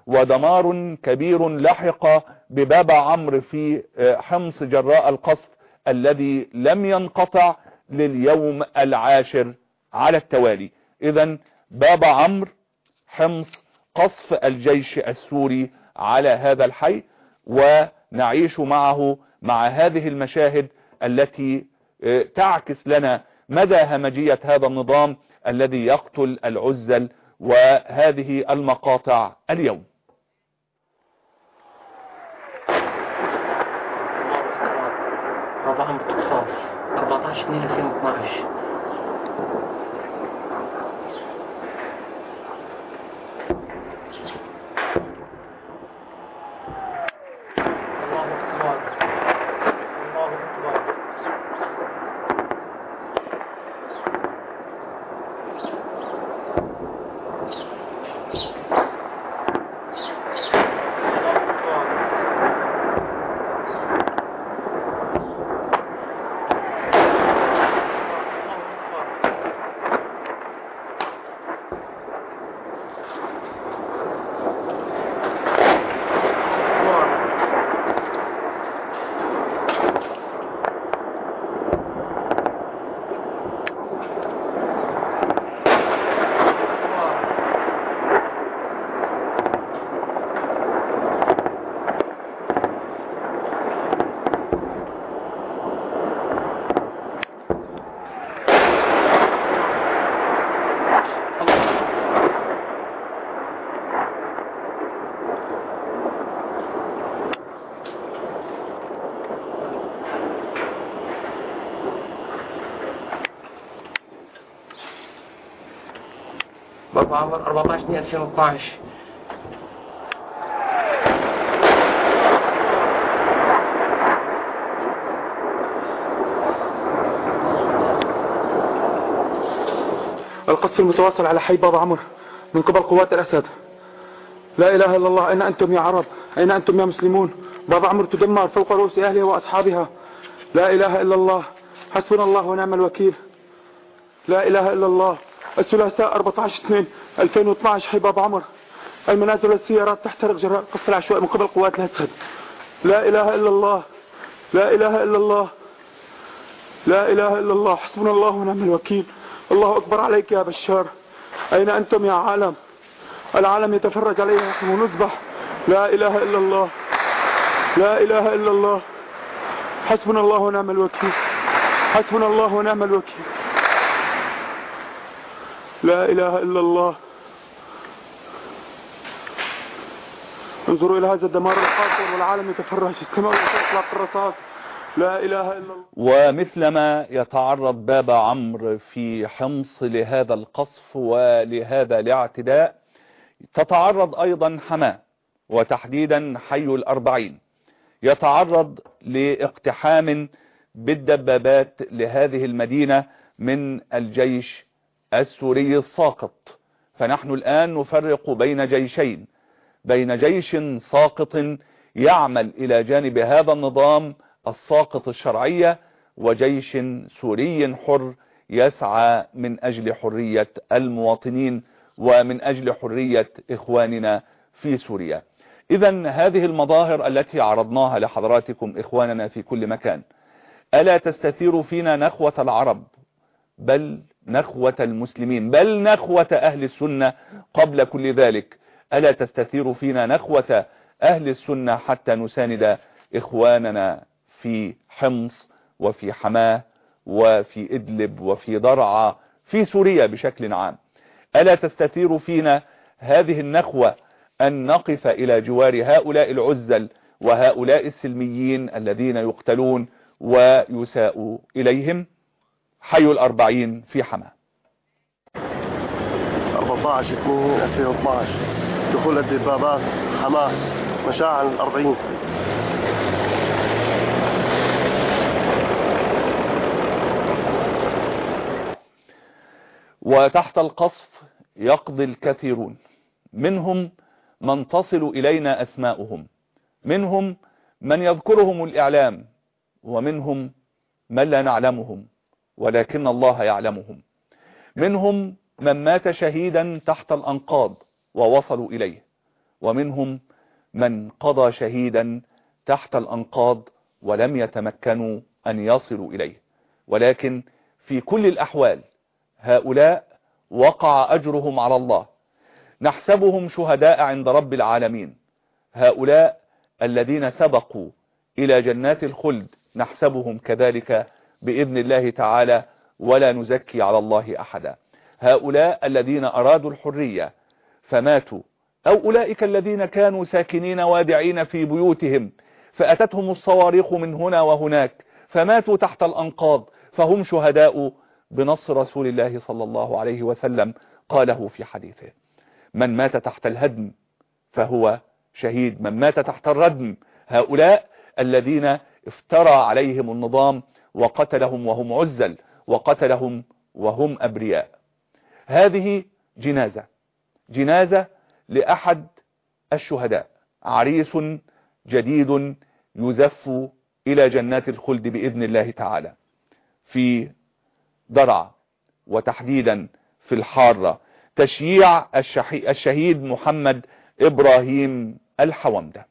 Speaker 1: ودمار كبير لحق ببابا عمرو في حمص جراء القصف الذي لم ينقطع لليوم العاشر على التوالي. إذن بابا عمرو، حمص، قصف الجيش السوري على هذا الحي، ونعيش معه مع هذه المشاهد التي تعكس لنا مدى همجية هذا النظام الذي يقتل العزل، وهذه المقاطع اليوم.
Speaker 3: بابا عمرو قصاص أربعة عشر اثنين ألفين واثناشر. بابا عمرو أربعة عشر اثنين ألفين واثناشر.
Speaker 4: القصف المتواصل على حي بابا عمرو من قبل قوات الأسد. لا إله إلا الله. أين أنتم يا عرب؟ أين أنتم يا مسلمون؟ بابا عمرو تدمر فوق رؤوس أهلها وأصحابها. لا إله إلا الله. حسبنا الله ونعم الوكيل. لا إله إلا الله. الثلاثاء أربعة عشر اثنين ألفين واثناشر حي بابا عمرو. المنازل والسيارات تحترق جراء قصف العشوائي من قبل قوات الأسد. لا إله إلا الله. لا إله إلا الله. لا إله إلا الله. حسبنا الله ونعم الوكيل. الله أكبر عليك يا بشار. أين أنتم يا عالم؟ العالم يتفرج علينا نحن ونذبح. لا إله إلا الله. لا إله إلا الله. حسبنا الله ونعم الوكيل. حسبنا الله ونعم الوكيل. لا إله إلا الله. انظروا إلى هذا الدمار القاتل والعالم يتفرج. السماء وتطلق الرصاص. لا إله إلا الله.
Speaker 1: ومثلما يتعرض بابا عمرو في حمص لهذا القصف ولهذا الاعتداء، تتعرض أيضا حماة، وتحديدا حي الأربعين، يتعرض لاقتحام بالدبابات لهذه المدينة من الجيش السوري الساقط. فنحن الآن نفرق بين جيشين، بين جيش ساقط يعمل إلى جانب هذا النظام الساقط الشرعية، وجيش سوري حر يسعى من أجل حرية المواطنين ومن أجل حرية إخواننا في سوريا. إذن هذه المظاهر التي عرضناها لحضراتكم إخواننا في كل مكان، ألا تستثير فينا نخوة العرب، بل نخوة المسلمين، بل نخوة أهل السنة قبل كل ذلك؟ ألا تستثير فينا نخوة أهل السنة حتى نساند إخواننا في حمص وفي حماه وفي إدلب وفي درعا في سوريا بشكل عام؟ ألا تستثير فينا هذه النخوة أن نقف إلى جوار هؤلاء العزل وهؤلاء السلميين الذين يقتلون ويساء إليهم؟ حي الأربعين في حماه.
Speaker 5: أربعة عشر اثنين ألفين واثناشر دخول الدبابات حماه مشاعر الأربعين.
Speaker 1: وتحت القصف يقضي الكثيرون، منهم من تصل إلينا أسماؤهم، منهم من يذكرهم الإعلام، ومنهم من لا نعلمهم ولكن الله يعلمهم، منهم من مات شهيدا تحت الأنقاض ووصلوا إليه، ومنهم من قضى شهيدا تحت الأنقاض ولم يتمكنوا أن يصلوا إليه. ولكن في كل الأحوال هؤلاء وقع أجرهم على الله، نحسبهم شهداء عند رب العالمين. هؤلاء الذين سبقوا إلى جنات الخلد نحسبهم كذلك بإذن الله تعالى، ولا نزكي على الله أحدا. هؤلاء الذين أرادوا الحرية فماتوا، أو أولئك الذين كانوا ساكنين وادعين في بيوتهم فأتتهم الصواريخ من هنا وهناك فماتوا تحت الأنقاض، فهم شهداء بنص رسول الله صلى الله عليه وسلم قاله في حديثه: من مات تحت الهدم فهو شهيد، من مات تحت الردم. هؤلاء الذين افترى عليهم النظام وقتلهم وهم عزل، وقتلهم وهم أبرياء. هذه جنازة جنازة لأحد الشهداء، عريس جديد يزف إلى جنات الخلد بإذن الله تعالى في درعا، وتحديدا في الحارة، تشييع الشهيد محمد إبراهيم الحومدة.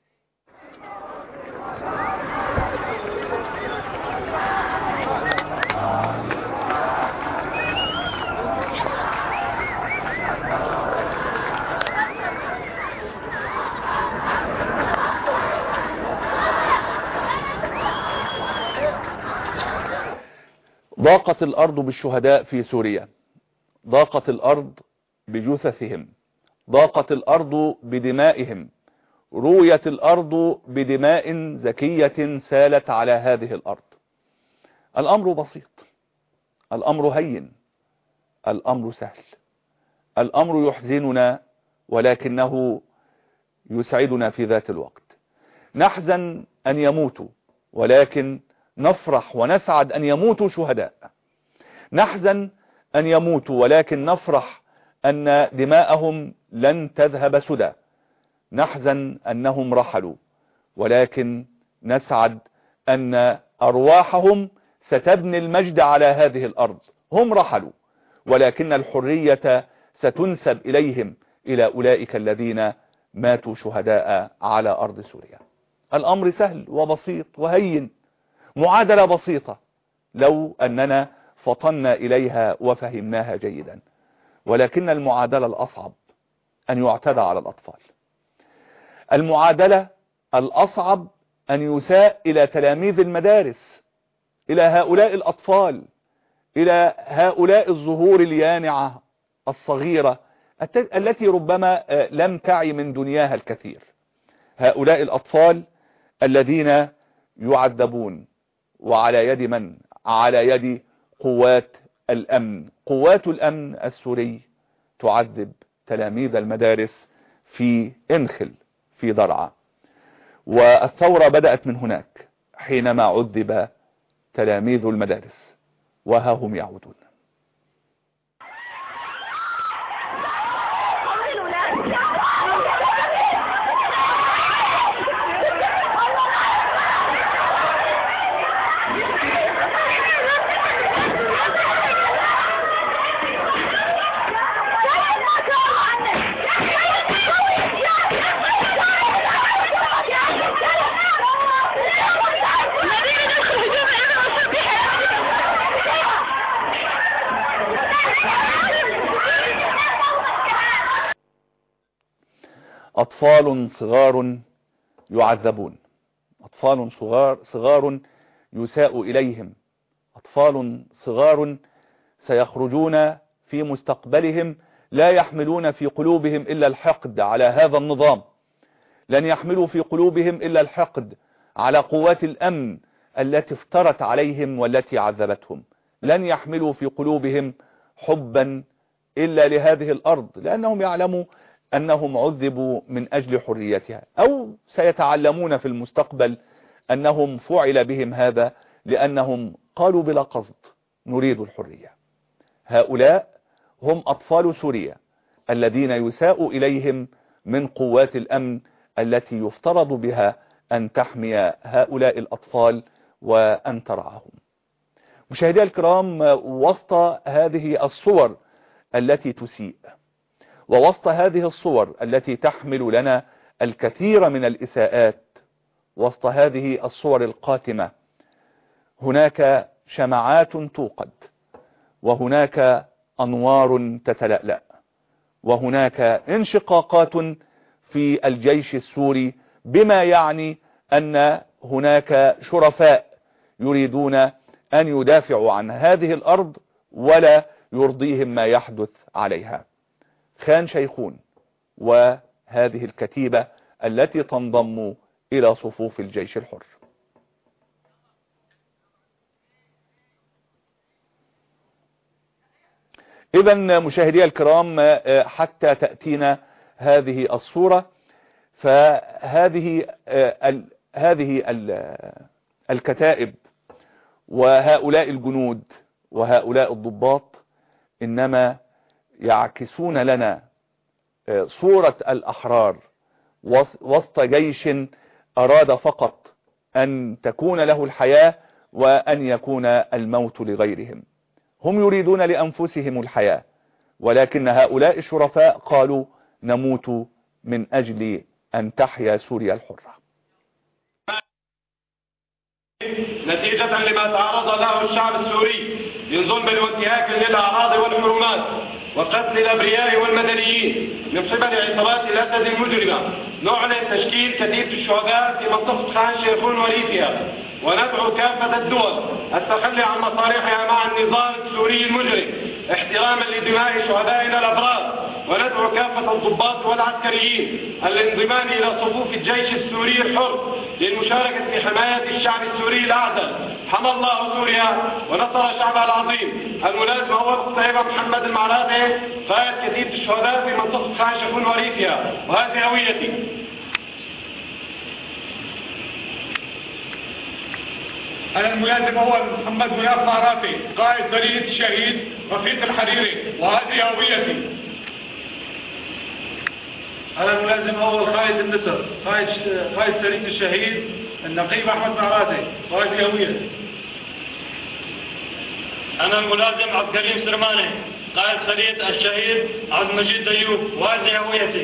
Speaker 1: ضاقت الأرض بالشهداء في سوريا، ضاقت الأرض بجثثهم، ضاقت الأرض بدمائهم، رويت الأرض بدماء زكية سالت على هذه الأرض. الأمر بسيط، الأمر هين، الأمر سهل، الأمر يحزننا ولكنه يسعدنا في ذات الوقت. نحزن أن يموتوا ولكن نفرح ونسعد أن يموتوا شهداء. نحزن أن يموتوا ولكن نفرح أن دماءهم لن تذهب سدى. نحزن أنهم رحلوا ولكن نسعد أن أرواحهم ستبني المجد على هذه الأرض. هم رحلوا ولكن الحرية ستنسب إليهم، إلى أولئك الذين ماتوا شهداء على أرض سوريا. الأمر سهل وبسيط وهين، معادلة بسيطة لو أننا فطنا إليها وفهمناها جيدا. ولكن المعادلة الأصعب أن يعتدى على الأطفال. المعادلة الأصعب أن يساء إلى تلاميذ المدارس، إلى هؤلاء الأطفال، إلى هؤلاء الزهور اليانعة الصغيرة التي ربما لم تعي من دنياها الكثير. هؤلاء الأطفال الذين يعذبون، وعلى يد من؟ على يد قوات الأمن. قوات الأمن السوري تعذب تلاميذ المدارس في انخل في درعا. والثورة بدأت من هناك حينما عذب تلاميذ المدارس، وها هم يعودون. أطفال صغار يعذبون، أطفال صغار صغار يساء إليهم، أطفال صغار سيخرجون في مستقبلهم لا يحملون في قلوبهم إلا الحقد على هذا النظام، لن يحملوا في قلوبهم إلا الحقد على قوات الأمن التي افترت عليهم والتي عذبتهم، لن يحملوا في قلوبهم حبا إلا لهذه الأرض، لأنهم يعلموا أنهم عذبوا من أجل حريتها، أو سيتعلمون في المستقبل أنهم فعل بهم هذا لأنهم قالوا بلا قصد نريد الحرية. هؤلاء هم أطفال سوريا الذين يساء إليهم من قوات الأمن التي يفترض بها أن تحمي هؤلاء الأطفال وأن ترعاهم. مشاهدي الكرام، وسط هذه الصور التي تسيء، ووسط هذه الصور التي تحمل لنا الكثير من الإساءات، وسط هذه الصور القاتمة هناك شمعات توقد، وهناك أنوار تتلألأ، وهناك انشقاقات في الجيش السوري، بما يعني أن هناك شرفاء يريدون أن يدافعوا عن هذه الأرض ولا يرضيهم ما يحدث عليها. خان شيخون وهذه الكتيبة التي تنضم إلى صفوف الجيش الحر. إذن مشاهدي الكرام، حتى تأتينا هذه الصورة، فهذه ال هذه ال الكتائب وهؤلاء الجنود وهؤلاء الضباط إنما يعكسون لنا صورة الأحرار وسط جيش أراد فقط أن تكون له الحياة وأن يكون الموت لغيرهم. هم يريدون لأنفسهم الحياة، ولكن هؤلاء الشرفاء قالوا نموت من أجل أن تحيا سوريا الحرة.
Speaker 6: نتيجة لما تعرض له الشعب السوري من ظلم وانتهاك للأعراض والحرمات وقتل الأبرياء والمدنيين من قبل عصابات الأسد المجرمة، نعلن تشكيل كتيبة الشهداء في منطقة خان شيخون وريفها، وندعو كافة الدول التخلي عن مصالحها مع النظام السوري المجرم احتراما لدماء شهدائنا الأبرار، وندعو كافة الضباط والعسكريين الانضمام إلى صفوف الجيش السوري الحر للمشاركة في حماية الشعب السوري الأعزل. حمى الله سوريا ونصر شعبها العظيم. الملازم هو القصيبة محمد المعراضي، قائد كتيبة الشهداء في منطقة خان شيخون وريفها، وهذه هويتي. أنا الملازم أول محمد مناف معرافي، قائد بريد الشهيد رفيق الحريري، وهذه هويتي. أنا الملازم أول قائد النسر، قائد قائد سرية الشهيد النقيب أحمد معرافي، وهذه هويتي.
Speaker 7: أنا الملازم عبد الكريم سرماني، قائد سرية الشهيد عبد المجيد ديوب، وهذه هويتي.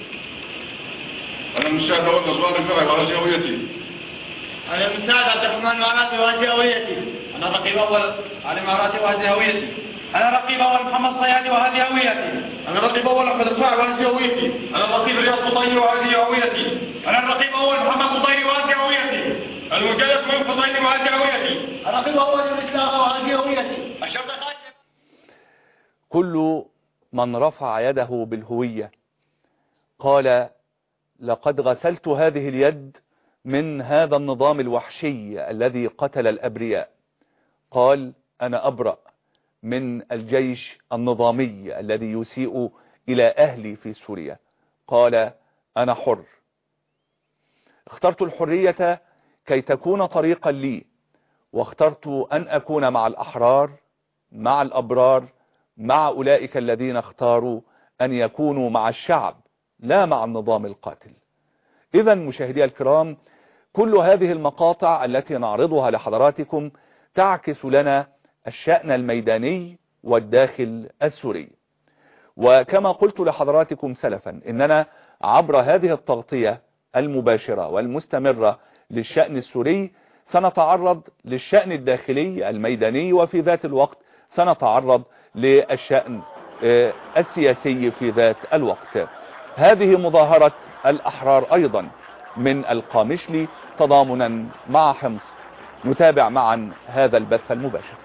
Speaker 6: أنا المساعد أول نصوان الفرع، وهذه هويتي.
Speaker 7: أنا المساعد عبد الرحمن معراتي، وهذه هويتي. أنا الرقيب أول علي معراتي، وهذه هويتي. أنا الرقيب أول محمد صيادي، وهذه هويتي. أنا الرقيب أول أحمد الفاعل، وهذه هويتي. أنا الرقيب رياض قطيري، وهذه هويتي. أنا الرقيب أول محمد قطيري، وهذه هويتي. المجلد من قطيري، وهذه هويتي. الرقيب أول الإسلام، وهذه هويتي. الشرطة خاشم.
Speaker 1: كل من رفع يده بالهوية قال لقد غسلت هذه اليد من هذا النظام الوحشي الذي قتل الأبرياء. قال أنا أبرأ من الجيش النظامي الذي يسيء إلى أهلي في سوريا. قال أنا حر. اخترت الحرية كي تكون طريقا لي، واخترت أن أكون مع الأحرار، مع الأبرار، مع أولئك الذين اختاروا أن يكونوا مع الشعب لا مع النظام القاتل. إذا مشاهدي الكرام، كل هذه المقاطع التي نعرضها لحضراتكم تعكس لنا الشأن الميداني والداخل السوري. وكما قلت لحضراتكم سلفا إننا عبر هذه التغطية المباشرة والمستمرة للشأن السوري سنتعرض للشأن الداخلي الميداني، وفي ذات الوقت سنتعرض للشأن السياسي في ذات الوقت. هذه مظاهرة الأحرار أيضا من القامشلي تضامنا مع حمص. نتابع معا هذا البث المباشر.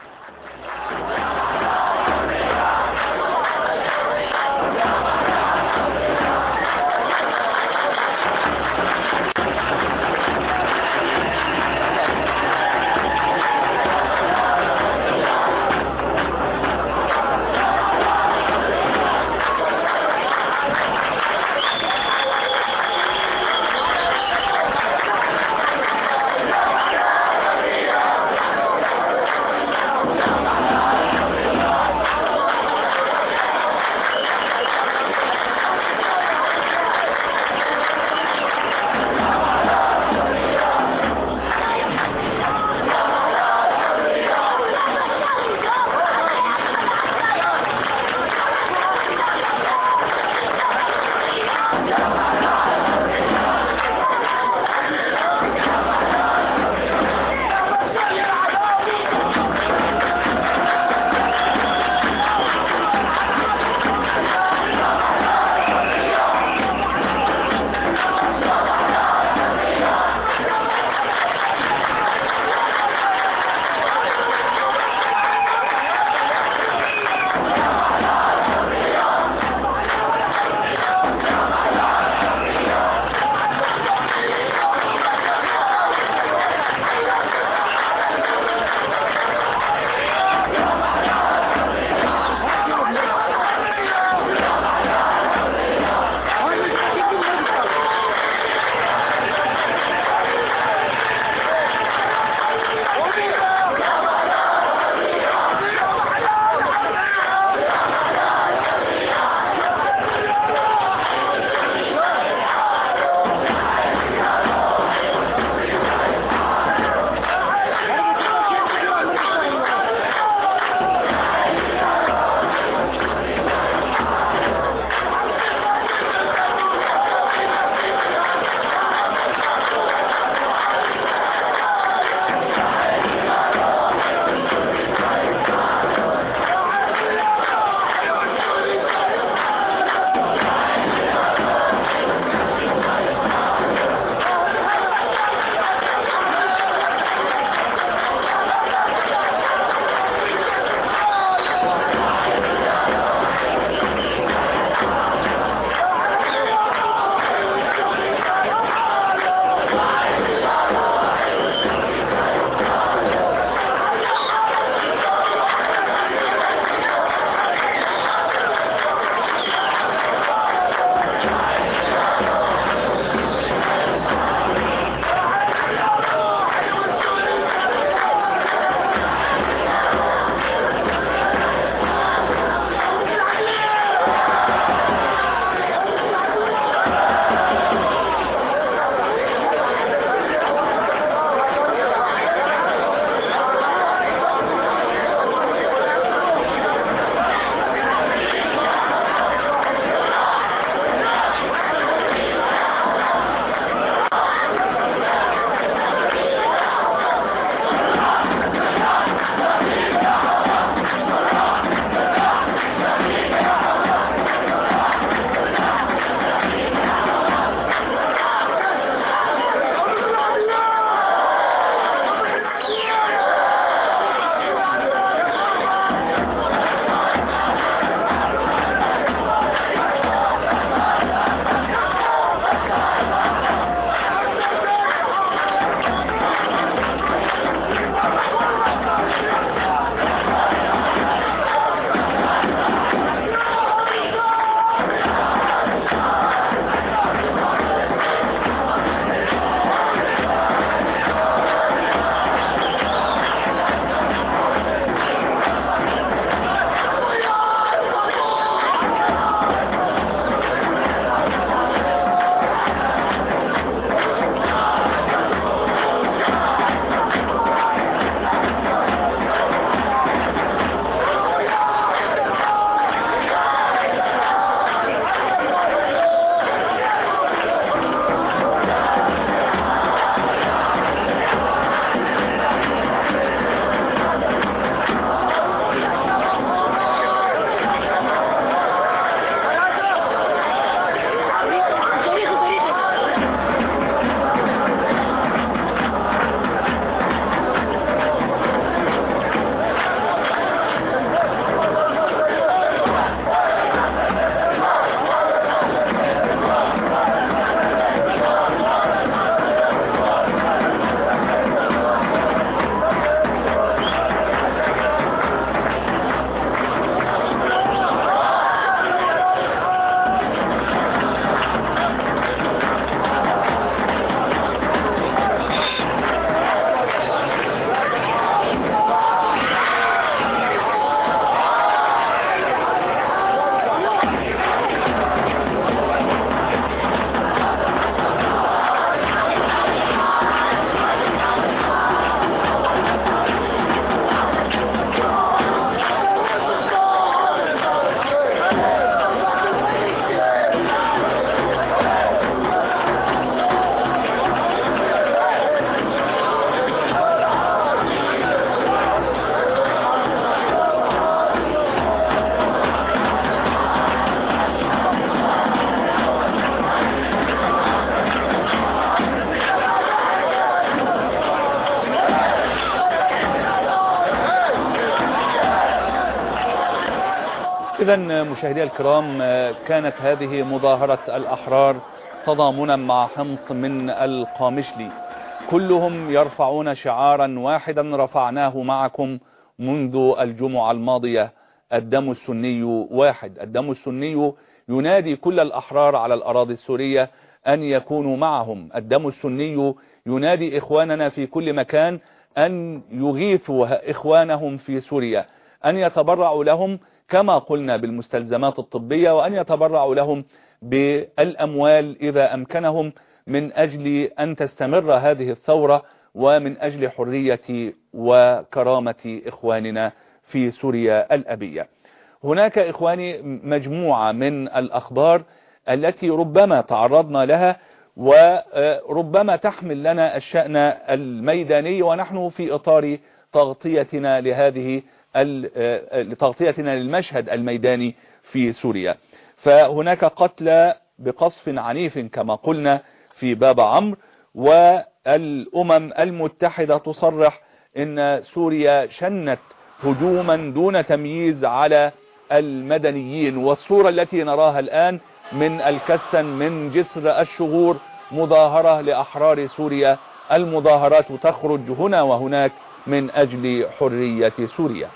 Speaker 1: إذا مشاهدي الكرام، كانت هذه مظاهرة الأحرار تضامنا مع حمص من القامشلي، كلهم يرفعون شعارا واحدا رفعناه معكم منذ الجمعة الماضية: الدم السني واحد. الدم السني ينادي كل الأحرار على الأراضي السورية أن يكونوا معهم. الدم السني ينادي إخواننا في كل مكان أن يغيثوا إخوانهم في سوريا، أن يتبرعوا لهم كما قلنا بالمستلزمات الطبية، وأن يتبرعوا لهم بالأموال إذا أمكنهم، من أجل أن تستمر هذه الثورة ومن أجل حرية وكرامة إخواننا في سوريا الأبية. هناك إخواني مجموعة من الأخبار التي ربما تعرضنا لها وربما تحمل لنا الشأن الميداني، ونحن في إطار تغطيتنا لهذه لتغطيتنا للمشهد الميداني في سوريا. فهناك قتلى بقصف عنيف كما قلنا في باب عمرو، والأمم المتحدة تصرح إن سوريا شنت هجوما دون تمييز على المدنيين، والصورة التي نراها الآن من الكسن من جسر الشغور مظاهرة لأحرار سوريا. المظاهرات تخرج هنا وهناك من أجل حرية سوريا.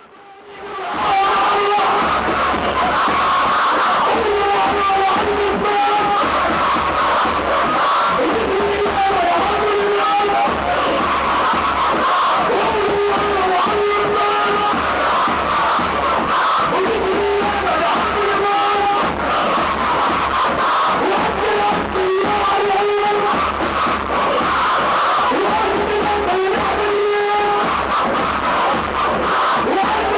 Speaker 2: What?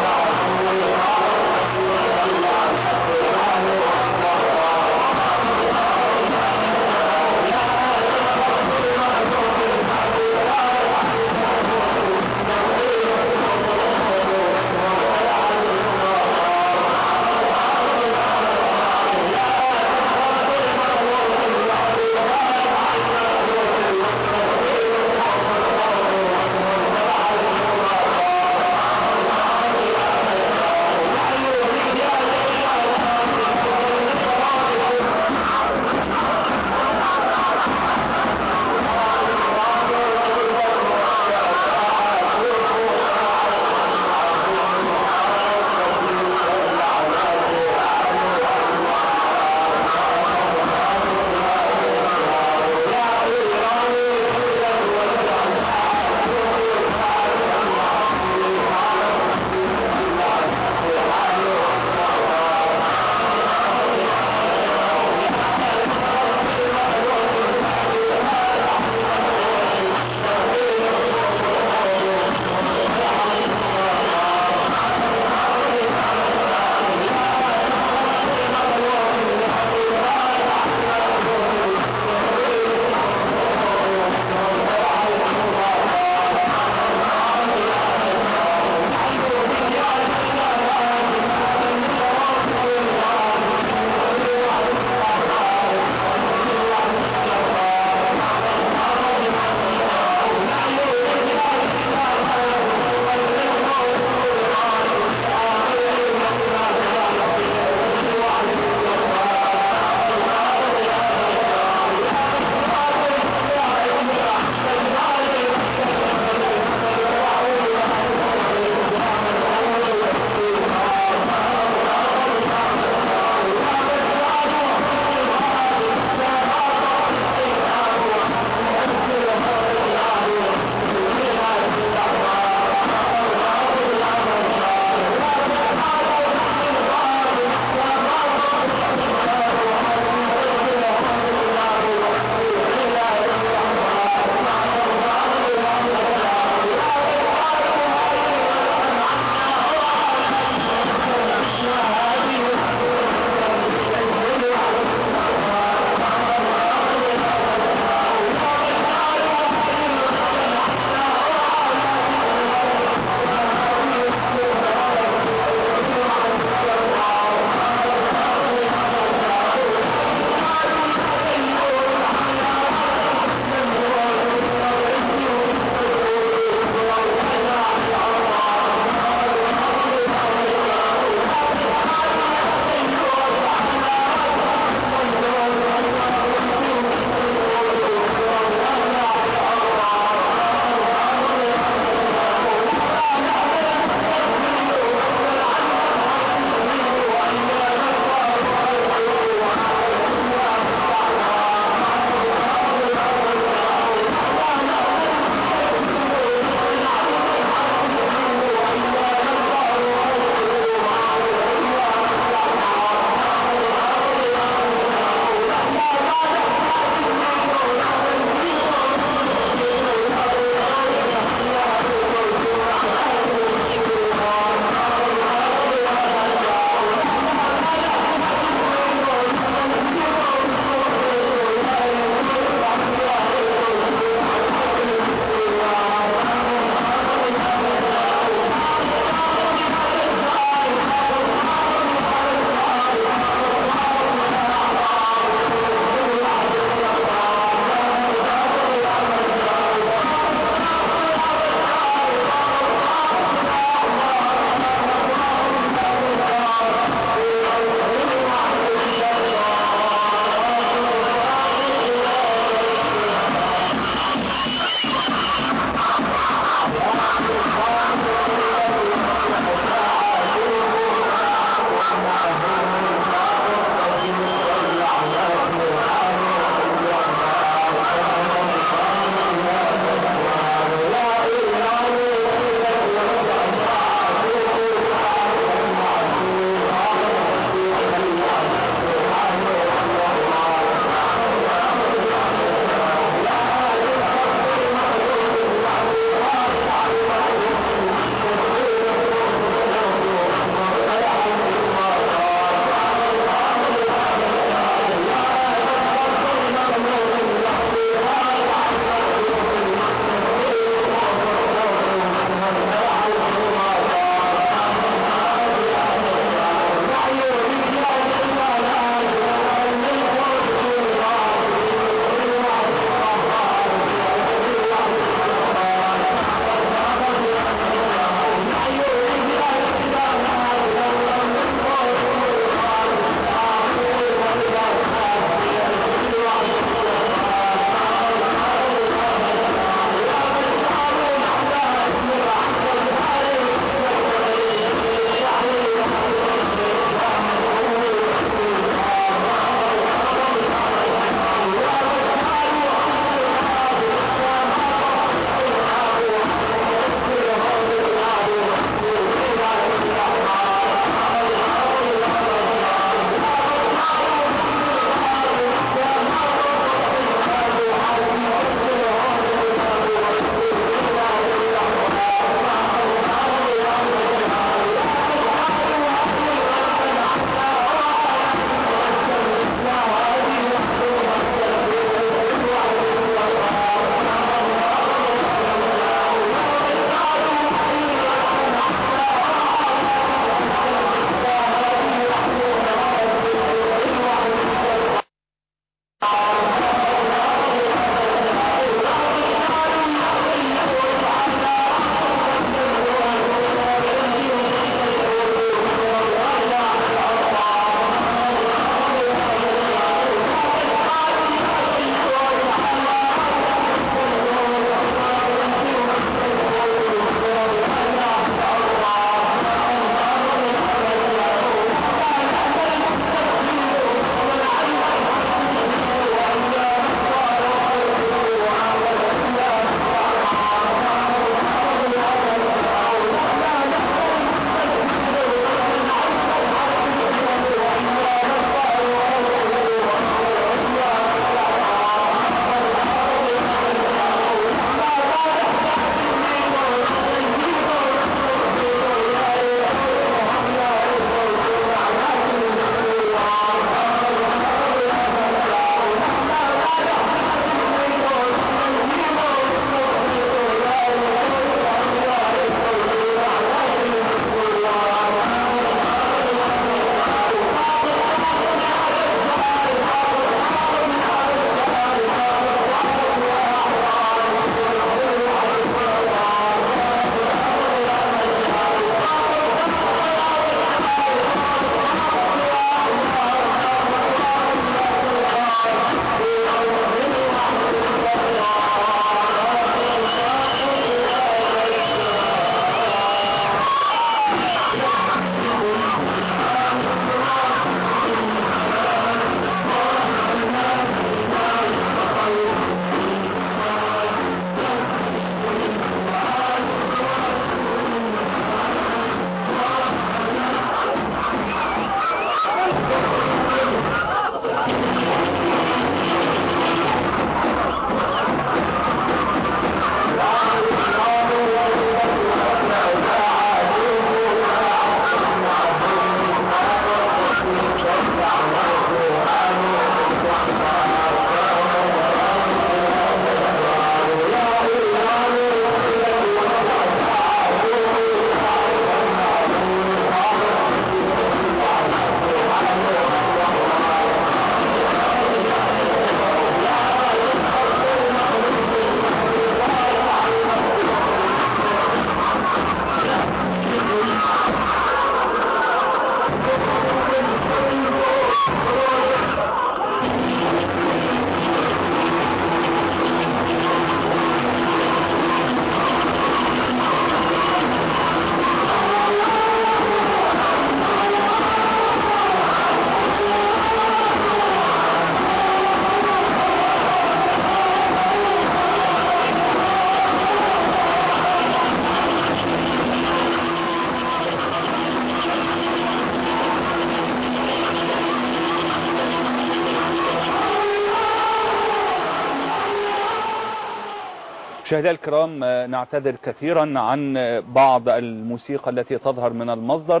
Speaker 1: مشاهدينا الكرام، نعتذر كثيرا عن بعض الموسيقى التي تظهر من المصدر،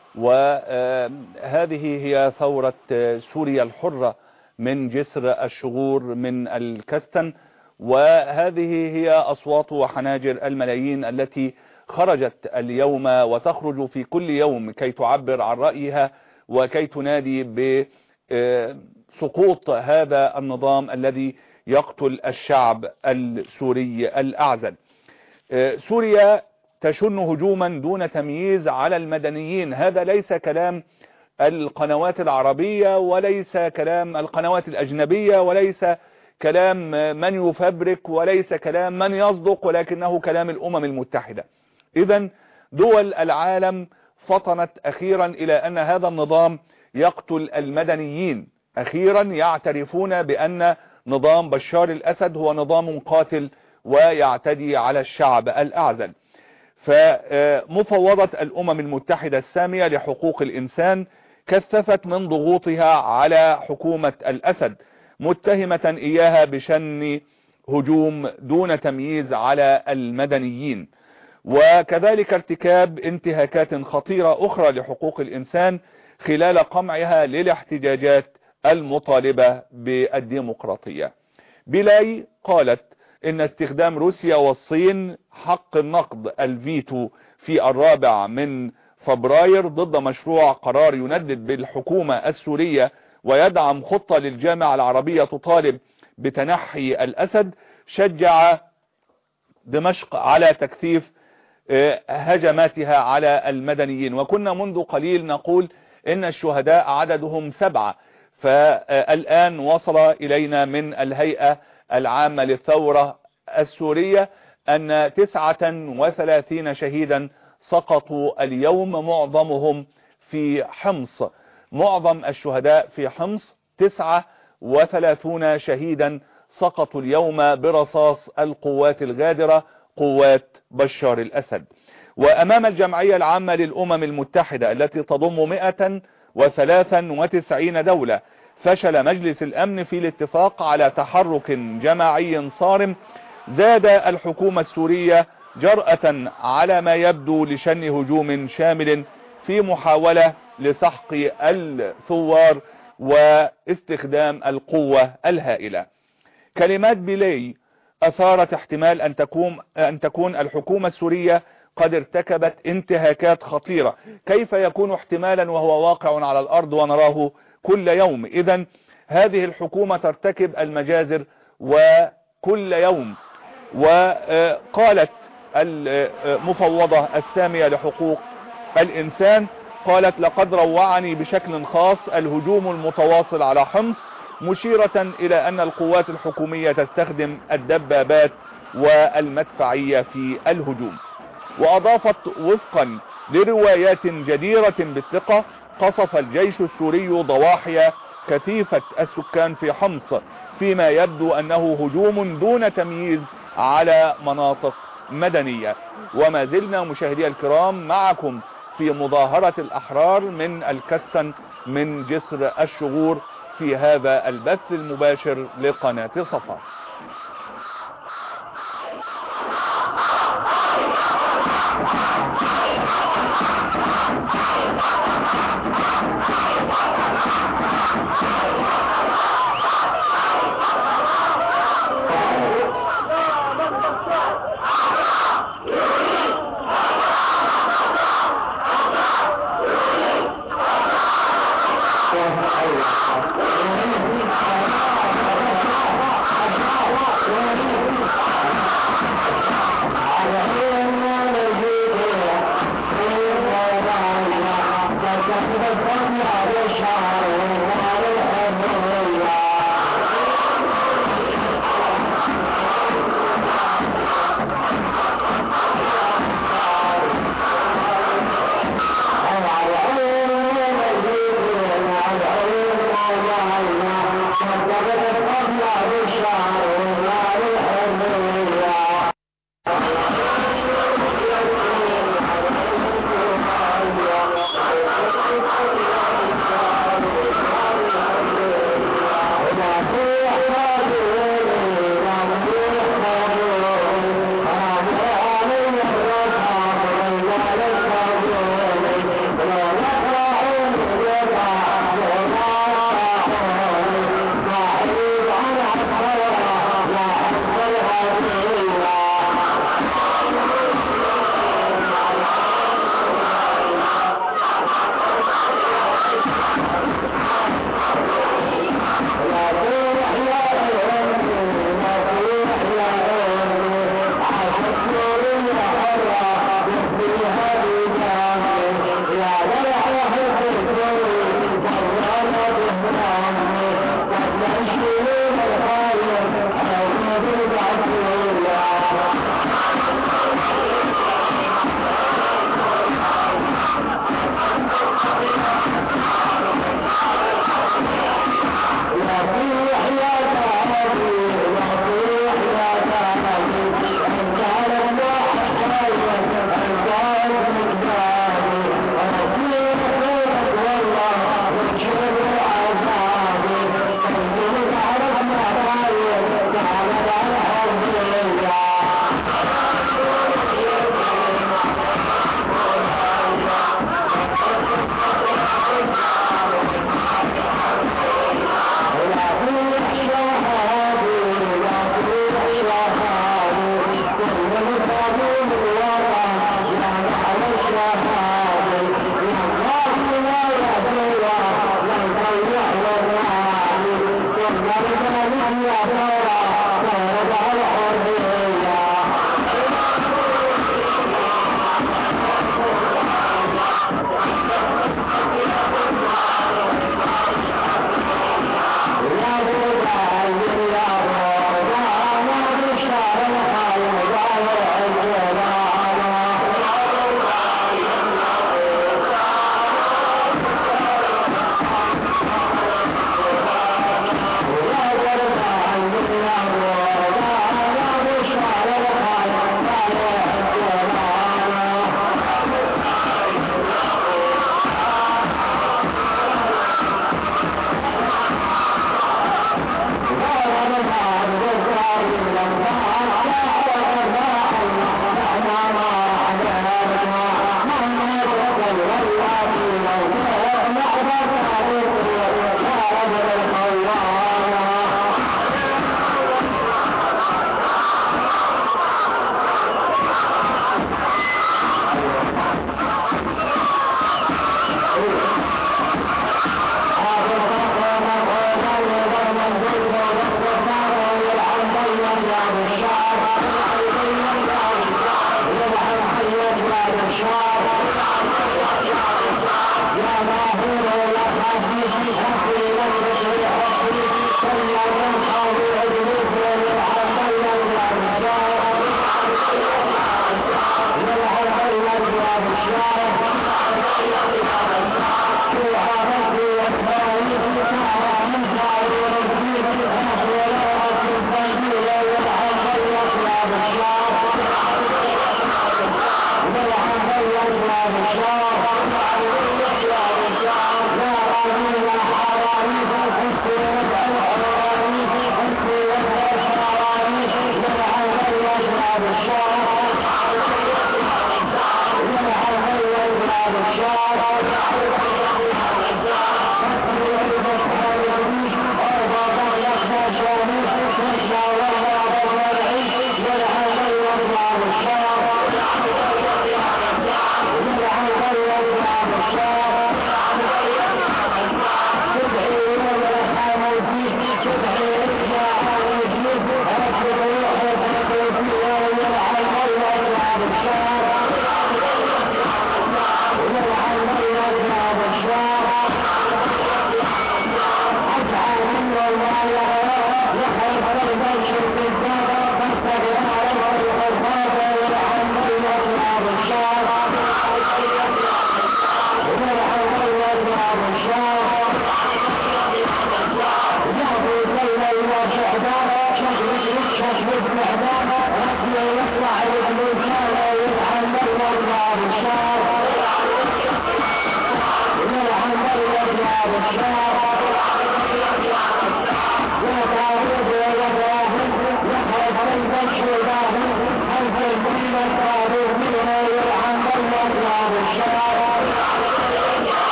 Speaker 1: وهذه هي ثورة سوريا الحرة من جسر الشغور من الكستن، وهذه هي أصوات وحناجر الملايين التي خرجت اليوم وتخرج في كل يوم كي تعبر عن رأيها وكي تنادي بسقوط هذا النظام الذي يقتل الشعب السوري الأعزل. سوريا تشن هجوما دون تمييز على المدنيين. هذا ليس كلام القنوات العربية وليس كلام القنوات الأجنبية وليس كلام من يفبرك وليس كلام من يصدق، ولكنه كلام الأمم المتحدة. إذن دول العالم فطنت أخيرا إلى أن هذا النظام يقتل المدنيين، أخيرا يعترفون بأن نظام بشار الأسد هو نظام قاتل ويعتدي على الشعب الأعزل. فمفوضة الأمم المتحدة السامية لحقوق الإنسان كثفت من ضغوطها على حكومة الأسد، متهمة إياها بشن هجوم دون تمييز على المدنيين، وكذلك ارتكاب انتهاكات خطيرة أخرى لحقوق الإنسان خلال قمعها للاحتجاجات المطالبة بالديمقراطية. بيلاي قالت إن استخدام روسيا والصين حق النقد الفيتو في الرابع من فبراير ضد مشروع قرار يندد بالحكومة السورية ويدعم خطة للجامعة العربية تطالب بتنحي الأسد شجع دمشق على تكثيف هجماتها على المدنيين. وكنا منذ قليل نقول إن الشهداء عددهم سبعة، فالآن وصل إلينا من الهيئة العامة للثورة السورية أن تسعة وثلاثين شهيدا سقطوا اليوم، معظمهم في حمص. معظم الشهداء في حمص، تسعة وثلاثون شهيدا سقطوا اليوم برصاص القوات الغادرة، قوات بشار الأسد. وأمام الجمعية العامة للأمم المتحدة التي تضم مئة وثلاثة وتسعين دولة، فشل مجلس الأمن في الاتفاق على تحرك جماعي صارم زاد الحكومة السورية جرأة على ما يبدو لشن هجوم شامل في محاولة لسحق الثوار واستخدام القوة الهائلة. كلمات بيلاي أثارت احتمال أن تكون, أن تكون الحكومة السورية قد ارتكبت انتهاكات خطيرة. كيف يكون احتمالا وهو واقع على الأرض ونراه كل يوم؟ إذن هذه الحكومة ترتكب المجازر وكل يوم. وقالت المفوضة السامية لحقوق الإنسان، قالت لقد روعني بشكل خاص الهجوم المتواصل على حمص، مشيرة إلى أن القوات الحكومية تستخدم الدبابات والمدفعية في الهجوم. وأضافت وفقا لروايات جديرة بالثقة قصف الجيش السوري ضواحي كثيفة السكان في حمص، فيما يبدو أنه هجوم دون تمييز على مناطق مدنية. وما زلنا مشاهدي الكرام معكم في مظاهرة الأحرار من الكستن من جسر الشغور في هذا البث المباشر لقناة صفا.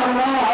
Speaker 2: الله